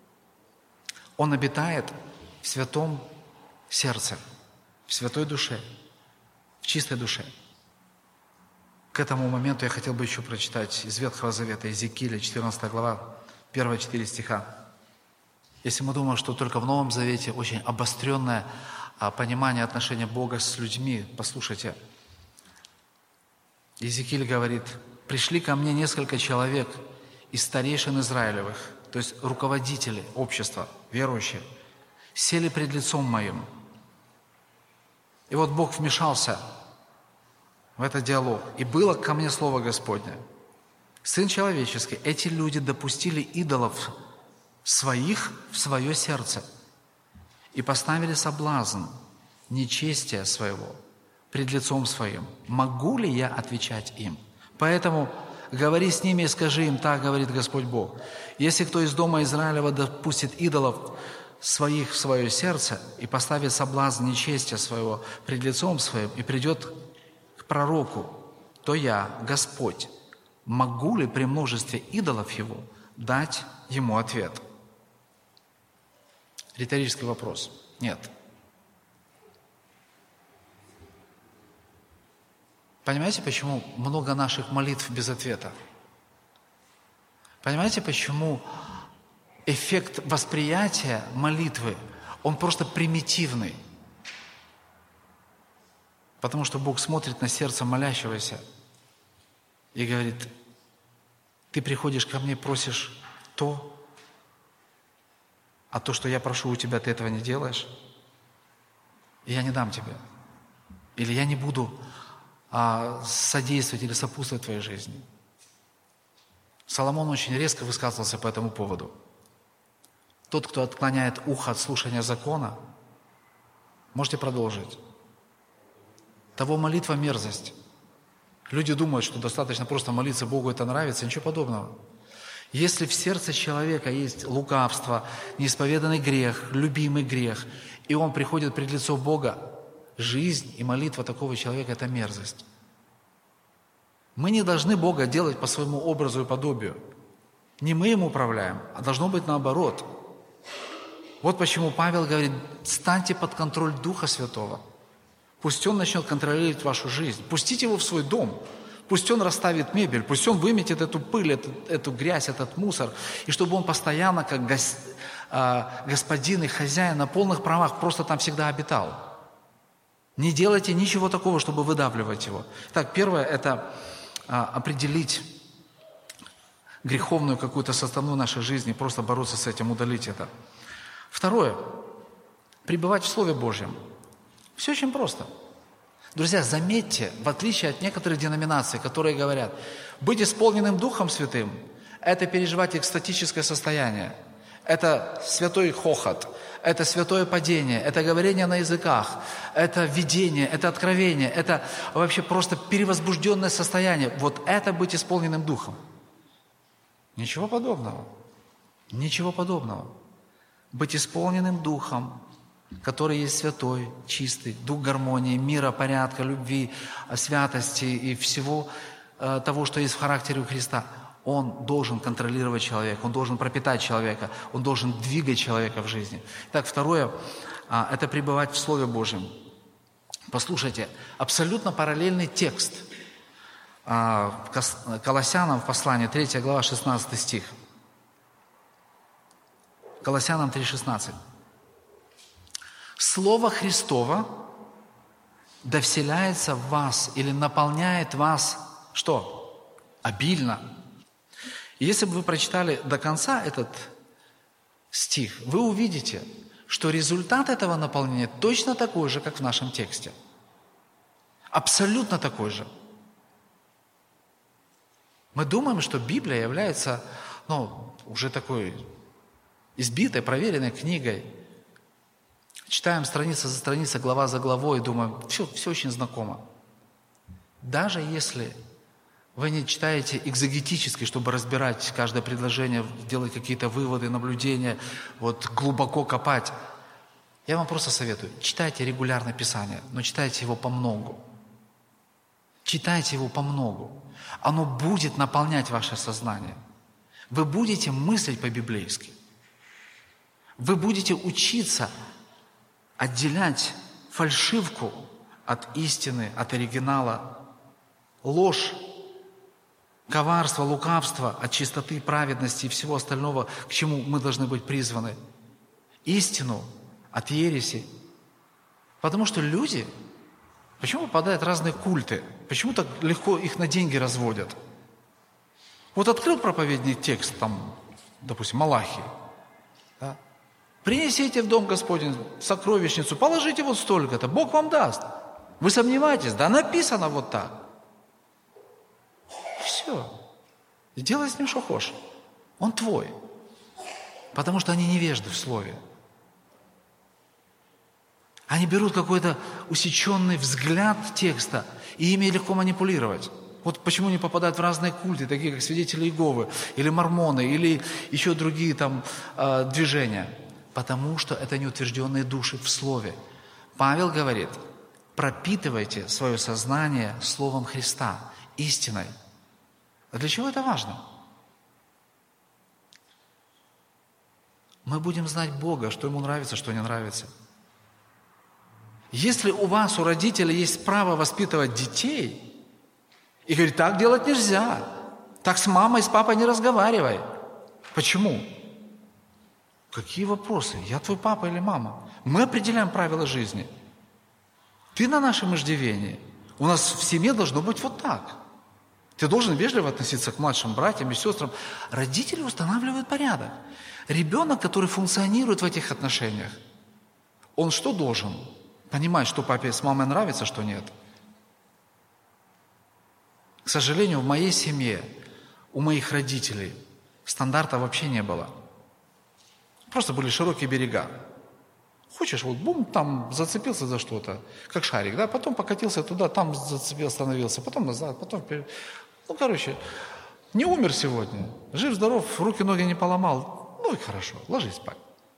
Он обитает в святом сердце, в святой душе, в чистой душе. К этому моменту я хотел бы еще прочитать из Ветхого Завета, Иезекииля, 14 глава, первые 4 стиха. Если мы думаем, что только в Новом Завете очень обостренное понимание отношения Бога с людьми, послушайте. Иезекииль говорит, «Пришли ко мне несколько человек из старейшин Израилевых, то есть руководители общества, верующие, сели пред лицом моим». И вот Бог вмешался в этот диалог. «И было ко мне слово Господне. Сын человеческий, эти люди допустили идолов своих в свое сердце и поставили соблазн нечестия своего пред лицом своим. Могу ли я отвечать им? Поэтому говори с ними и скажи им, так говорит Господь Бог. Если кто из дома Израилева допустит идолов своих в свое сердце и поставит соблазн нечестия своего пред лицом своим и придет к пророку, то я, Господь, могу ли при множестве идолов его дать ему ответ?» Риторический вопрос. Нет. Понимаете, почему много наших молитв без ответа? Понимаете, почему эффект восприятия молитвы, он просто примитивный? Потому что Бог смотрит на сердце молящегося и говорит, ты приходишь ко мне, просишь то, а то, что я прошу у тебя, ты этого не делаешь, и я не дам тебе. Или я не буду содействовать или сопутствовать твоей жизни. Соломон очень резко высказывался по этому поводу. Тот, кто отклоняет ухо от слушания закона, можете продолжить. Того молитва мерзость. Люди думают, что достаточно просто молиться Богу, это нравится, ничего подобного. Если в сердце человека есть лукавство, неисповеданный грех, любимый грех, и он приходит пред лицо Бога, жизнь и молитва такого человека – это мерзость. Мы не должны Бога делать по своему образу и подобию. Не мы Им управляем, а должно быть наоборот. Вот почему Павел говорит, станьте под контроль Духа Святого. Пусть Он начнет контролировать вашу жизнь. Пустите Его в свой дом. Пусть Он расставит мебель. Пусть Он выметит эту пыль, эту грязь, этот мусор. И чтобы Он постоянно, как господин и хозяин на полных правах, просто там всегда обитал. Не делайте ничего такого, чтобы выдавливать его. Так, первое – это определить греховную какую-то составную нашей жизни, просто бороться с этим, удалить это. Второе – пребывать в Слове Божьем. Все очень просто. Друзья, заметьте, в отличие от некоторых деноминаций, которые говорят, быть исполненным Духом Святым – это переживать экстатическое состояние. Это святой хохот, это святое падение, это говорение на языках, это видение, это откровение, это вообще просто перевозбужденное состояние. Вот это быть исполненным Духом. Ничего подобного. Ничего подобного. Быть исполненным Духом, который есть святой, чистый, Дух гармонии, мира, порядка, любви, святости и всего того, что есть в характере у Христа. Он должен контролировать человека, он должен пропитать человека, он должен двигать человека в жизни. Так, второе, это пребывать в Слове Божьем. Послушайте, абсолютно параллельный текст Колоссянам в послании, 3 глава, 16 стих. Колоссянам 3,16. Слово Христово да вселяется в вас или наполняет вас, что? Обильно. И если бы вы прочитали до конца этот стих, вы увидите, что результат этого наполнения точно такой же, как в нашем тексте. Абсолютно такой же. Мы думаем, что Библия является, уже такой избитой, проверенной книгой. Читаем страница за страницей, глава за главой, и думаем, все очень знакомо. Даже если вы не читаете экзегетически, чтобы разбирать каждое предложение, делать какие-то выводы, наблюдения, глубоко копать. Я вам просто советую, читайте регулярно Писание, но читайте его помногу. Читайте его помногу. Оно будет наполнять ваше сознание. Вы будете мыслить по-библейски. Вы будете учиться отделять фальшивку от истины, от оригинала, ложь, коварство, лукавство от чистоты, праведности и всего остального, к чему мы должны быть призваны. Истину от ереси. Потому что люди, почему попадают в разные культы? Почему так легко их на деньги разводят? Открыл проповедник текст, допустим, Малахии. Да? Принесите в дом Господень сокровищницу, положите столько-то, Бог вам даст. Вы сомневаетесь? Да написано вот так. Все. И делай с ним, что хочешь. Он твой. Потому что они невежды в слове. Они берут какой-то усеченный взгляд текста, и ими легко манипулировать. Почему они попадают в разные культы, такие как свидетели Иеговы, или мормоны, или еще другие движения. Потому что это неутвержденные души в слове. Павел говорит, пропитывайте свое сознание Словом Христа, истиной. А для чего это важно? Мы будем знать Бога, что Ему нравится, что не нравится. Если у вас, у родителей, есть право воспитывать детей, и говорит, так делать нельзя, так с мамой, с папой не разговаривай. Почему? Какие вопросы? Я твой папа или мама? Мы определяем правила жизни. Ты на нашем иждивении. У нас в семье должно быть вот так. Ты должен вежливо относиться к младшим братьям и сестрам. Родители устанавливают порядок. Ребенок, который функционирует в этих отношениях, он что должен? Понимать, что папе с мамой нравится, что нет. К сожалению, в моей семье, у моих родителей стандарта вообще не было. Просто были широкие берега. Хочешь, бум, там зацепился за что-то, как шарик, да, потом покатился туда, там зацепил, остановился, потом назад, потом вперед. Не умер сегодня, жив-здоров, руки-ноги не поломал, и хорошо, ложись спать.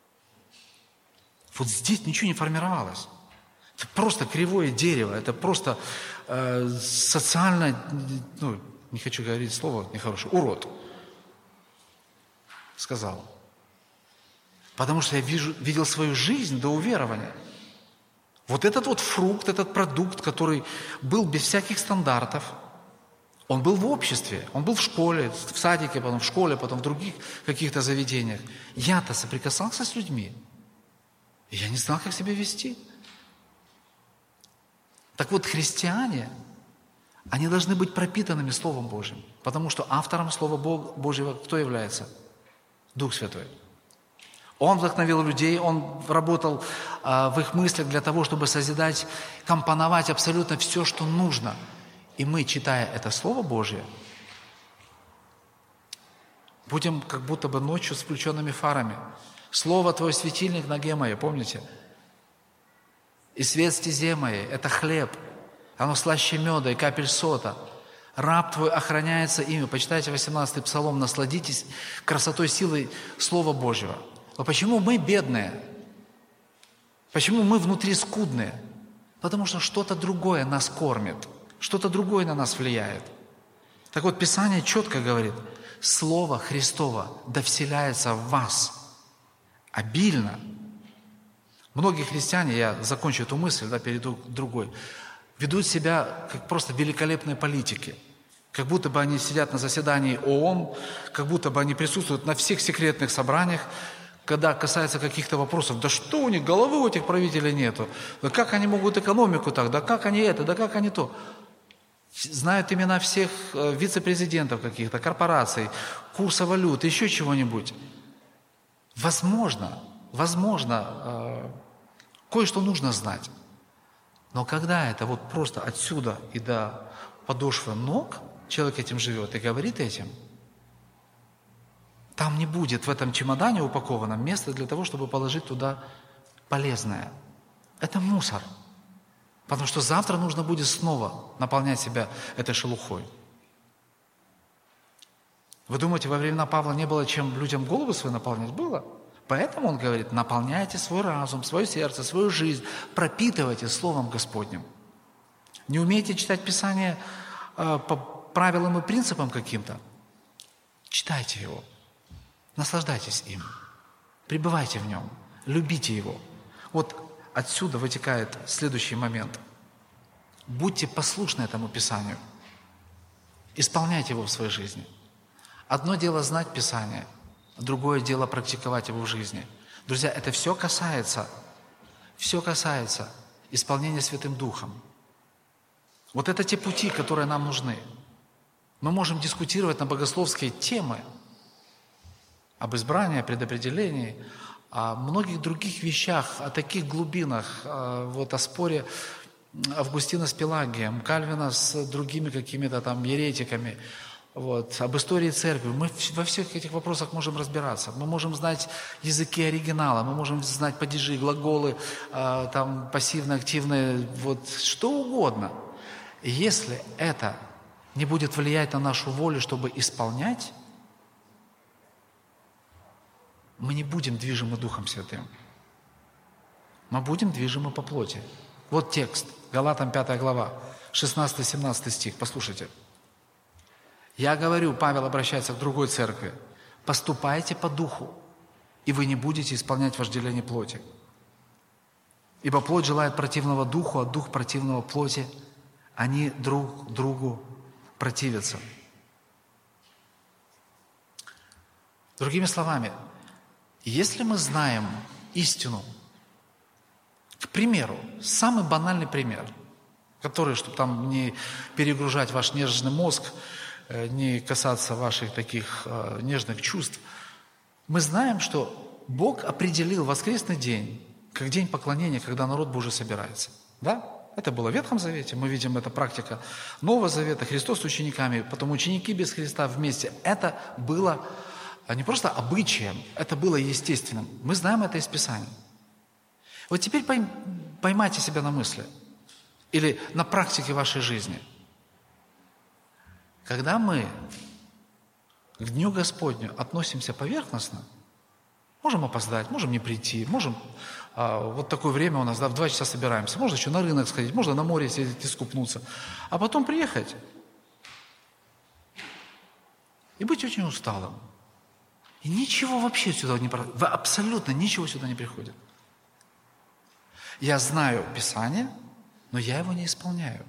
Здесь ничего не формировалось. Это просто кривое дерево, это просто социально, не хочу говорить слово нехорошее, урод, сказал. Потому что я видел свою жизнь до уверования. Этот фрукт, этот продукт, который был без всяких стандартов, он был в обществе, он был в школе, в садике, потом в школе, потом в других каких-то заведениях. Я-то соприкасался с людьми. И я не знал, как себя вести. Так христиане, они должны быть пропитанными Словом Божьим. Потому что автором Слова Божьего кто является? Дух Святой. Он вдохновил людей, он работал в их мыслях для того, чтобы созидать, компоновать абсолютно все, что нужно. И мы, читая это Слово Божье, Будем как будто бы ночью с включенными фарами. Слово Твой светильник ноге моей, помните? И свет стезе моей – это хлеб. Оно слаще меда и капель сота. Раб Твой охраняется ими. Почитайте 18-й Псалом. Насладитесь красотой, силой Слова Божьего. Но почему мы бедные? Почему мы внутри скудные? Потому что что-то другое нас кормит. Что-то другое на нас влияет. Так вот, Писание четко говорит, Слово Христово да вселяется в вас обильно. Многие христиане, я закончу эту мысль, перейду к другой, ведут себя как просто великолепные политики. Как будто бы они сидят на заседании ООН, как будто бы они присутствуют на всех секретных собраниях, когда касается каких-то вопросов. Да что у них, головы у этих правителей нету? Да как они могут экономику так? Да как они это? Да как они то? Знают имена всех вице-президентов каких-то, корпораций, курса валют, еще чего-нибудь. Возможно, кое-что нужно знать. Но когда это вот просто отсюда и до подошвы ног человек этим живет и говорит этим, там не будет в этом чемодане упакованном места для того, чтобы положить туда полезное. Это мусор. Потому что завтра нужно будет снова наполнять себя этой шелухой. Вы думаете, во времена Павла не было чем людям головы свои наполнять? Было. Поэтому он говорит, наполняйте свой разум, свое сердце, свою жизнь, пропитывайте Словом Господним. Не умеете читать Писание по правилам и принципам каким-то? Читайте его, наслаждайтесь им, пребывайте в нем, любите его. Вот отсюда вытекает следующий момент. Будьте послушны этому Писанию, исполняйте его в своей жизни. Одно дело знать Писание, другое дело практиковать его в жизни. Друзья, это все касается исполнения Святым Духом. Вот это те пути, которые нам нужны. Мы можем дискутировать на богословские темы об избрании, о предопределении, о многих других вещах, о таких глубинах, о споре Августина с Пелагием, Кальвина с другими какими-то там еретиками, об истории церкви. Мы во всех этих вопросах можем разбираться. Мы можем знать языки оригинала, мы можем знать падежи, глаголы, пассивные, активные, что угодно. И если это не будет влиять на нашу волю, чтобы исполнять, мы не будем движимы Духом Святым. Мы будем движимы по плоти. Вот текст, Галатам 5 глава, 16-17 стих, послушайте. «Я говорю», Павел обращается к другой церкви, «поступайте по духу, и вы не будете исполнять вожделение плоти. Ибо плоть желает противного духу, а дух противного плоти. Они друг другу противятся». Другими словами, если мы знаем истину, к примеру, самый банальный пример, который, чтобы там не перегружать ваш нежный мозг, не касаться ваших таких нежных чувств, мы знаем, что Бог определил воскресный день как день поклонения, когда народ Божий собирается. Да? Это было в Ветхом Завете, мы видим, это практика Нового Завета, Христос с учениками, потом ученики без Христа вместе. Это было не просто обычаем, это было естественным. Мы знаем это из Писания. Вот теперь поймайте себя на мысли или на практике вашей жизни. Когда мы к Дню Господню относимся поверхностно, можем опоздать, можем не прийти, можем, такое время у нас, в 2 часа собираемся, можно еще на рынок сходить, можно на море съездить и скупнуться, а потом приехать и быть очень усталым. И ничего вообще сюда не приходит, абсолютно ничего сюда не приходит. Я знаю Писание, но я его не исполняю.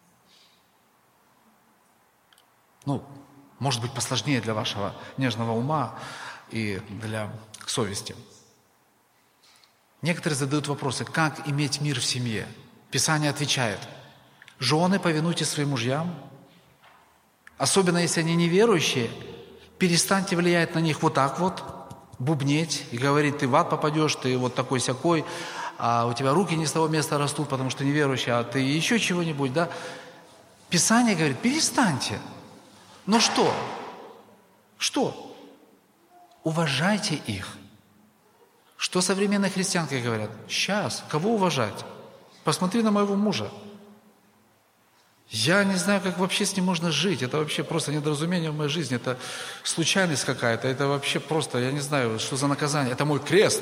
Может быть, посложнее для вашего нежного ума и для совести. Некоторые задают вопросы, как иметь мир в семье. Писание отвечает, жены, повинуйтесь своим мужьям, особенно если они неверующие, перестаньте влиять на них бубнеть и говорить, ты в ад попадешь, ты вот такой-сякой, а у тебя руки не с того места растут, потому что неверующий, а ты еще чего-нибудь, да? Писание говорит, перестаньте. Но что? Что? уважайте их. Что современные христианки говорят? Сейчас, кого уважать? Посмотри на моего мужа. Я не знаю, как вообще с ним можно жить. Это вообще просто недоразумение в моей жизни. Это случайность какая-то. Это вообще просто, я не знаю, что за наказание. Это мой крест.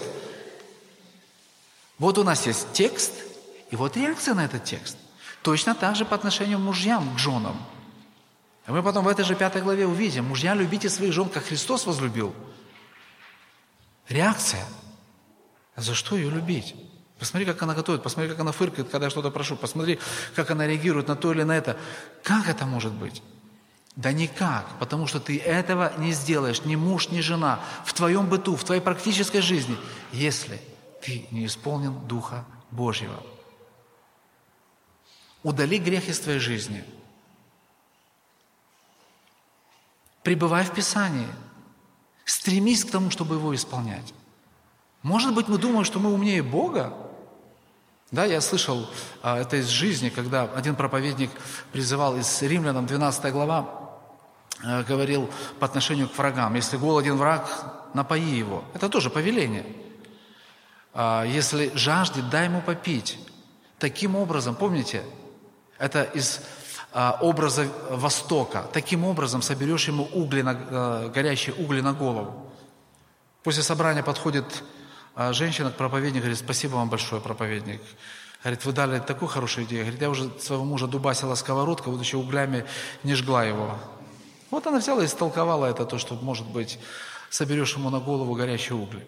Вот у нас есть текст, и вот реакция на этот текст. Точно так же по отношению к мужьям, к женам. А мы потом в этой же 5 главе увидим. Мужья, любите своих жен, как Христос возлюбил. Реакция. А за что ее любить? Посмотри, как она готовит, посмотри, как она фыркает, когда я что-то прошу, посмотри, как она реагирует на то или на это. Как это может быть? Да никак, потому что ты этого не сделаешь, ни муж, ни жена, в твоем быту, в твоей практической жизни, если ты не исполнен Духа Божьего. Удали грех из твоей жизни. Пребывай в Писании. Стремись к тому, чтобы его исполнять. Может быть, мы думаем, что мы умнее Бога? Да, я слышал это из жизни, когда один проповедник призывал из Римлянам, 12 глава, говорил по отношению к врагам. Если голоден враг, напои его. Это тоже повеление. Если жаждет, дай ему попить. Таким образом, помните, это из образа Востока. Таким образом соберешь ему горящие угли на голову. После собрания подходит женщина к проповеднику, говорит: спасибо вам большое, проповедник. Говорит: вы дали такую хорошую идею. Говорит: я уже своего мужа дубасила сковородкой, вот еще углями не жгла его. Вот она взяла и истолковала это, то, что, может быть, соберешь ему на голову горящие угли.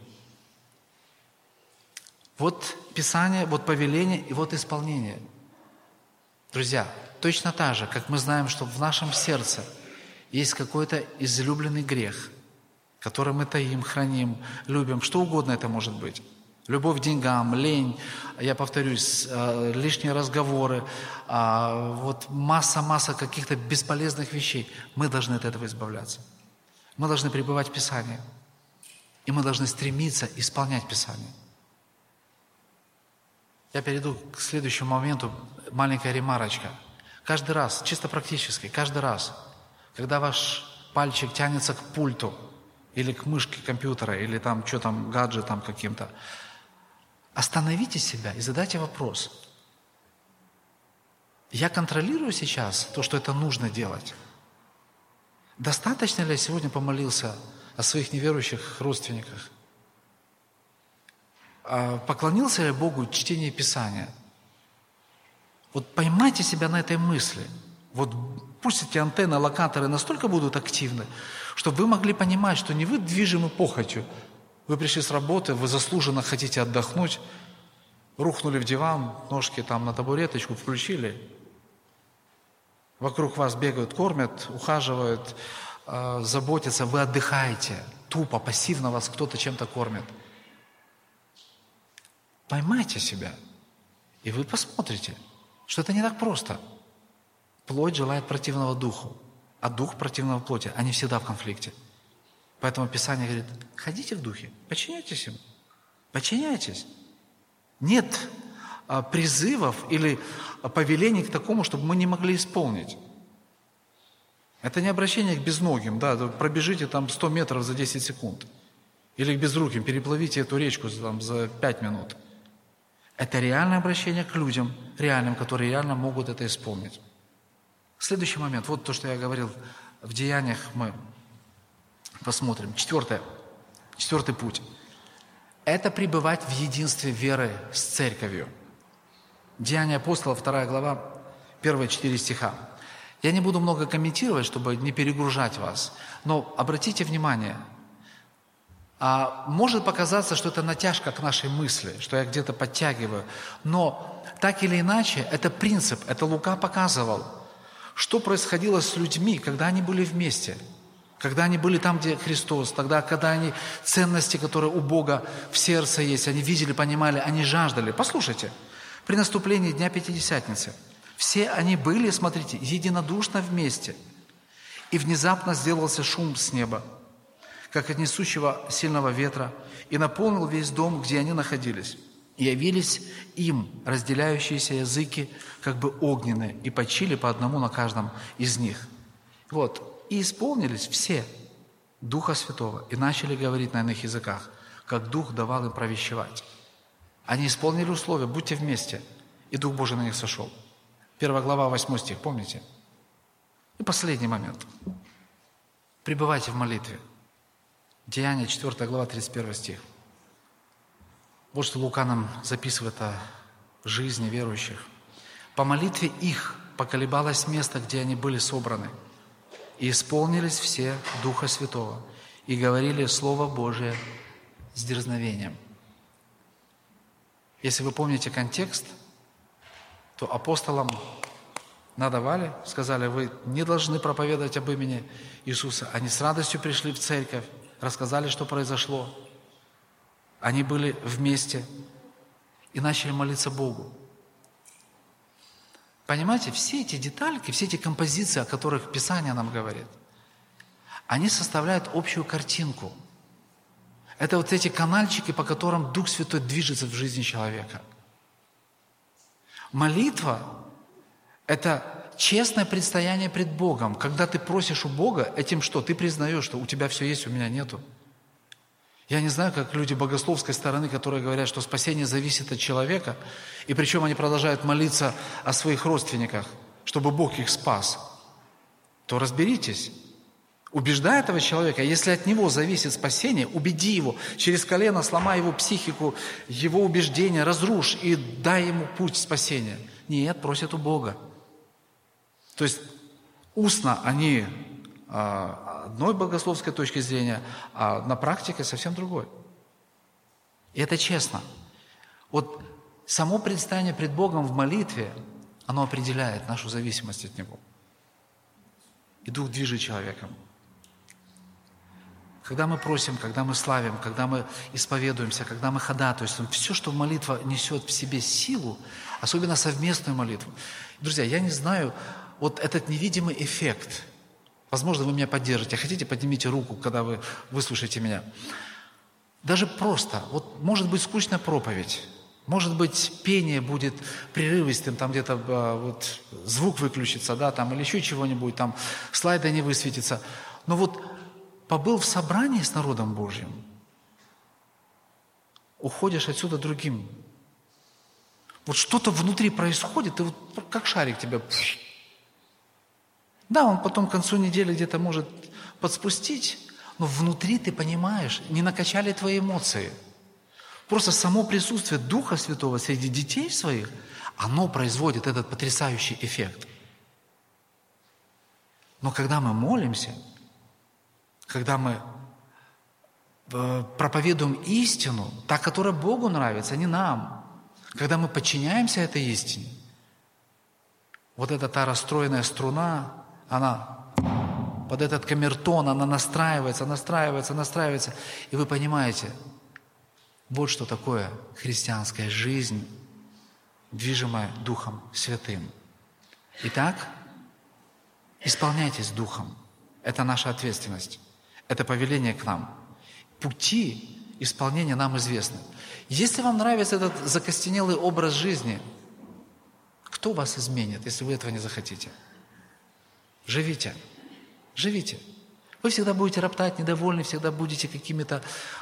Вот Писание, вот повеление и вот исполнение. Друзья, точно так же, как мы знаем, что в нашем сердце есть какой-то излюбленный грех, который мы таим, храним, любим, что угодно это может быть. Любовь к деньгам, лень, я повторюсь, лишние разговоры, вот масса каких-то бесполезных вещей. Мы должны от этого избавляться. Мы должны пребывать в Писании. И мы должны стремиться исполнять Писание. Я перейду к следующему моменту, маленькая ремарочка. Каждый раз, чисто практически, каждый раз, когда ваш пальчик тянется к пульту, или к мышке компьютера, или там, что там, гаджетам каким-то. Остановите себя и задайте вопрос. Я контролирую сейчас то, что это нужно делать? Достаточно ли я сегодня помолился о своих неверующих родственниках? Поклонился ли Богу чтение Писания? Вот поймайте себя на этой мысли. Вот пусть эти антенны, локаторы настолько будут активны, чтобы вы могли понимать, что не вы движимы похотью. Вы пришли с работы, вы заслуженно хотите отдохнуть, рухнули в диван, ножки там на табуреточку включили. Вокруг вас бегают, кормят, ухаживают, заботятся, вы отдыхаете. Тупо, пассивно вас кто-то чем-то кормит. Поймайте себя, и вы посмотрите, что это не так просто. Плоть желает противного духу, а дух противного плоти. Они всегда в конфликте. Поэтому Писание говорит: ходите в духе, подчиняйтесь им, подчиняйтесь. Нет призывов или повелений к такому, чтобы мы не могли исполнить. Это не обращение к безногим, да, пробежите там 100 метров за 10 секунд. Или к безруким, переплывите эту речку там, за 5 минут. Это реальное обращение к людям, реальным, которые реально могут это исполнить. Следующий момент, вот то, что я говорил, в Деяниях мы посмотрим. Четвертый путь. Это пребывать в единстве веры с церковью. Деяния апостолов, 2 глава, первые 4 стиха. Я не буду много комментировать, чтобы не перегружать вас, но обратите внимание, может показаться, что это натяжка к нашей мысли, что я где-то подтягиваю, но так или иначе, это принцип, это Лука показывал, что происходило с людьми, когда они были вместе, когда они были там, где Христос, тогда, когда они ценности, которые у Бога в сердце есть, они видели, понимали, они жаждали. Послушайте, при наступлении Дня Пятидесятницы все они были, смотрите, единодушно вместе, и внезапно сделался шум с неба, как от несущего сильного ветра, и наполнил весь дом, где они находились. И явились им разделяющиеся языки, как бы огненные, и почили по одному на каждом из них. Вот, и исполнились все Духа Святого и начали говорить на иных языках, как Дух давал им провещевать. Они исполнили условия, будьте вместе, и Дух Божий на них сошел. 1 глава, 8 стих, помните? И последний момент. Пребывайте в молитве. Деяния, 4 глава, 31 стих. Вот что Лука нам записывает о жизни верующих. «По молитве их поколебалось место, где они были собраны, и исполнились все Духа Святого, и говорили Слово Божие с дерзновением». Если вы помните контекст, то апостолам надавали, сказали, вы не должны проповедовать об имени Иисуса. Они с радостью пришли в церковь, рассказали, что произошло. Они были вместе и начали молиться Богу. Понимаете, все эти детальки, все эти композиции, о которых Писание нам говорит, они составляют общую картинку. Это вот эти канальчики, по которым Дух Святой движется в жизни человека. Молитва – это честное предстояние пред Богом. Когда ты просишь у Бога, этим что? Ты признаешь, что у тебя все есть, у меня нету. Я не знаю, как люди богословской стороны, которые говорят, что спасение зависит от человека, и причем они продолжают молиться о своих родственниках, чтобы Бог их спас, то разберитесь. Убеждай этого человека, если от него зависит спасение, убеди его, через колено сломай его психику, его убеждения, разрушь и дай ему путь спасения. Нет, просят у Бога. То есть устно они одной богословской точки зрения, а на практике совсем другой. И это честно. Вот само предстание пред Богом в молитве, оно определяет нашу зависимость от Него. И Дух движет человеком. Когда мы просим, когда мы славим, когда мы исповедуемся, когда мы ходатайствуем, все, что молитва несет в себе силу, особенно совместную молитву. Друзья, я не знаю, вот этот невидимый эффект, возможно, вы меня поддержите, хотите, поднимите руку, когда вы выслушаете меня. Даже просто, вот может быть скучная проповедь, может быть пение будет прерывистым, там где-то вот звук выключится, да, там, или еще чего-нибудь, там слайды не высветятся, но вот побыл в собрании с народом Божьим, уходишь отсюда другим. Вот что-то внутри происходит, и вот как шарик тебя... Да, он потом к концу недели где-то может подспустить, но внутри ты понимаешь, не накачали твои эмоции. Просто само присутствие Духа Святого среди детей своих, оно производит этот потрясающий эффект. Но когда мы молимся, когда мы проповедуем истину, та, которая Богу нравится, а не нам, когда мы подчиняемся этой истине, вот эта та расстроенная струна, она под этот камертон, она настраивается, и вы понимаете, вот что такое христианская жизнь, движимая Духом Святым. Итак, исполняйтесь Духом. Это наша ответственность. Это повеление к нам. Пути исполнения нам известны. Если вам нравится этот закостенелый образ жизни, кто вас изменит, если вы этого не захотите? Живите. Живите. Вы всегда будете роптать, недовольны, всегда будете какими-то,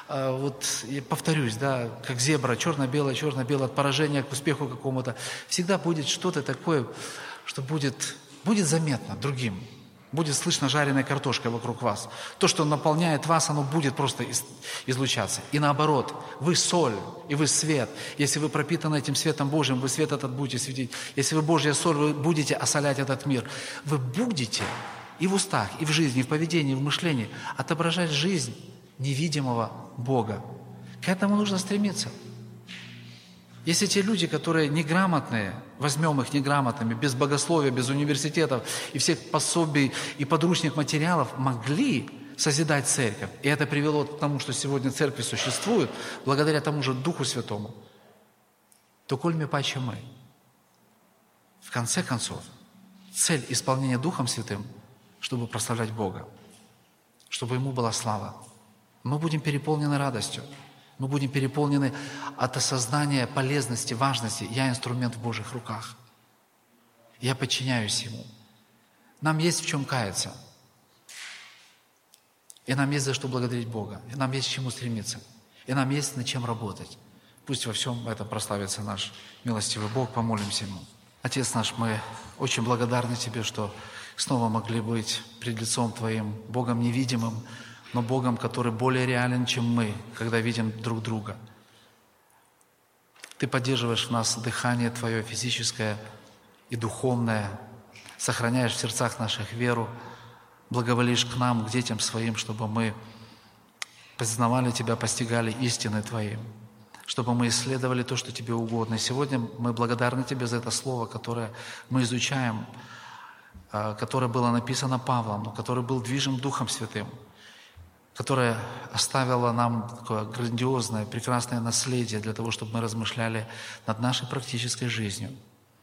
я повторюсь, да, как зебра, черно-белое, от поражения к успеху какому-то. Всегда будет что-то такое, что будет заметно другим. Будет слышно жареная картошка вокруг вас. То, что наполняет вас, оно будет просто излучаться. И наоборот, вы соль, и вы свет. Если вы пропитаны этим светом Божьим, вы свет этот будете светить. Если вы Божья соль, вы будете осолять этот мир. Вы будете и в устах, и в жизни, и в поведении, и в мышлении отображать жизнь невидимого Бога. К этому нужно стремиться. Если те люди, которые неграмотные, возьмем их неграмотными, без богословия, без университетов и всех пособий и подручных материалов, могли созидать церковь, и это привело к тому, что сегодня церкви существуют, благодаря тому же Духу Святому, то коль мы паче мы. В конце концов, цель исполнения Духом Святым, чтобы прославлять Бога, чтобы Ему была слава. Мы будем переполнены радостью. Мы будем переполнены от осознания полезности, важности. Я инструмент в Божьих руках. Я подчиняюсь Ему. Нам есть в чем каяться. И нам есть за что благодарить Бога, и нам есть к чему стремиться, и нам есть над чем работать. Пусть во всем этом прославится наш милостивый Бог, помолимся Ему. Отец наш, мы очень благодарны Тебе, что снова могли быть пред лицом Твоим, Богом невидимым, но Богом, который более реален, чем мы, когда видим друг друга. Ты поддерживаешь в нас дыхание Твое физическое и духовное, сохраняешь в сердцах наших веру, благоволишь к нам, к детям Своим, чтобы мы познавали Тебя, постигали истины Твои, чтобы мы исследовали то, что Тебе угодно. И сегодня мы благодарны Тебе за это слово, которое мы изучаем, которое было написано Павлом, но которое был движим Духом Святым, которое оставило нам такое грандиозное, прекрасное наследие для того, чтобы мы размышляли над нашей практической жизнью.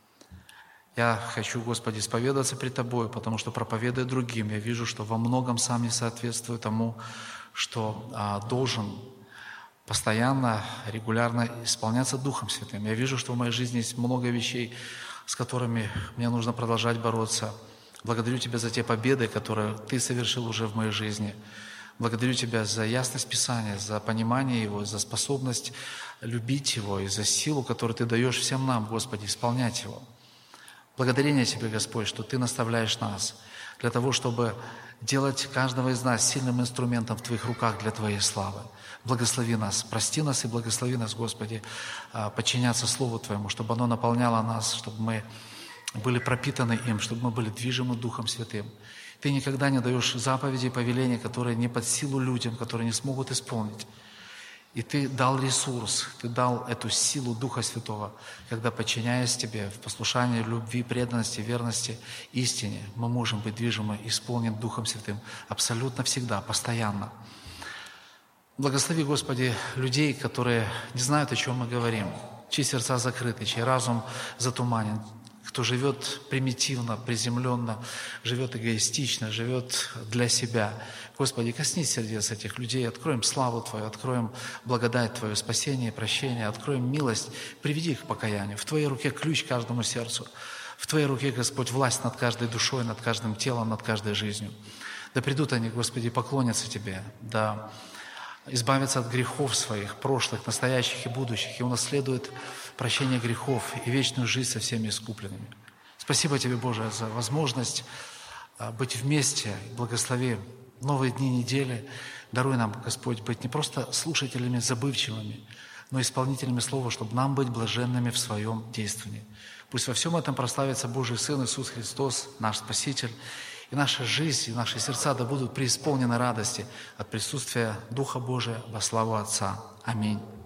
Я хочу, Господи, исповедоваться пред Тобой, потому что, проповедуя другим, я вижу, что во многом сам не соответствую тому, что должен постоянно, регулярно исполняться Духом Святым. Я вижу, что в моей жизни есть много вещей, с которыми мне нужно продолжать бороться. Благодарю Тебя за те победы, которые Ты совершил уже в моей жизни. Благодарю Тебя за ясность Писания, за понимание Его, за способность любить Его и за силу, которую Ты даешь всем нам, Господи, исполнять Его. Благодарение Тебе, Господь, что Ты наставляешь нас для того, чтобы делать каждого из нас сильным инструментом в Твоих руках для Твоей славы. Благослови нас, прости нас и благослови нас, Господи, подчиняться Слову Твоему, чтобы оно наполняло нас, чтобы мы были пропитаны им, чтобы мы были движимы Духом Святым. Ты никогда не даешь заповеди и повеления, которые не под силу людям, которые не смогут исполнить. И Ты дал ресурс, Ты дал эту силу Духа Святого, когда, подчиняясь Тебе в послушании, любви, преданности, верности, истине, мы можем быть движимы, исполнены Духом Святым абсолютно всегда, постоянно. Благослови, Господи, людей, которые не знают, о чем мы говорим, чьи сердца закрыты, чей разум затуманен, кто живет примитивно, приземленно, живет эгоистично, живет для себя. Господи, коснись сердец этих людей, откроем славу Твою, откроем благодать Твою, спасение, прощение, откроем милость, приведи их к покаянию. В Твоей руке ключ к каждому сердцу. В Твоей руке, Господь, власть над каждой душой, над каждым телом, над каждой жизнью. Да придут они, Господи, поклонятся Тебе, да избавятся от грехов своих, прошлых, настоящих и будущих, и унаследуют прощение грехов и вечную жизнь со всеми искупленными. Спасибо Тебе, Боже, за возможность быть вместе. Благослови новые дни недели. Даруй нам, Господь, быть не просто слушателями забывчивыми, но исполнителями Слова, чтобы нам быть блаженными в своем действовании. Пусть во всем этом прославится Божий Сын Иисус Христос, наш Спаситель, и наша жизнь, и наши сердца да будут преисполнены радости от присутствия Духа Божия во славу Отца. Аминь.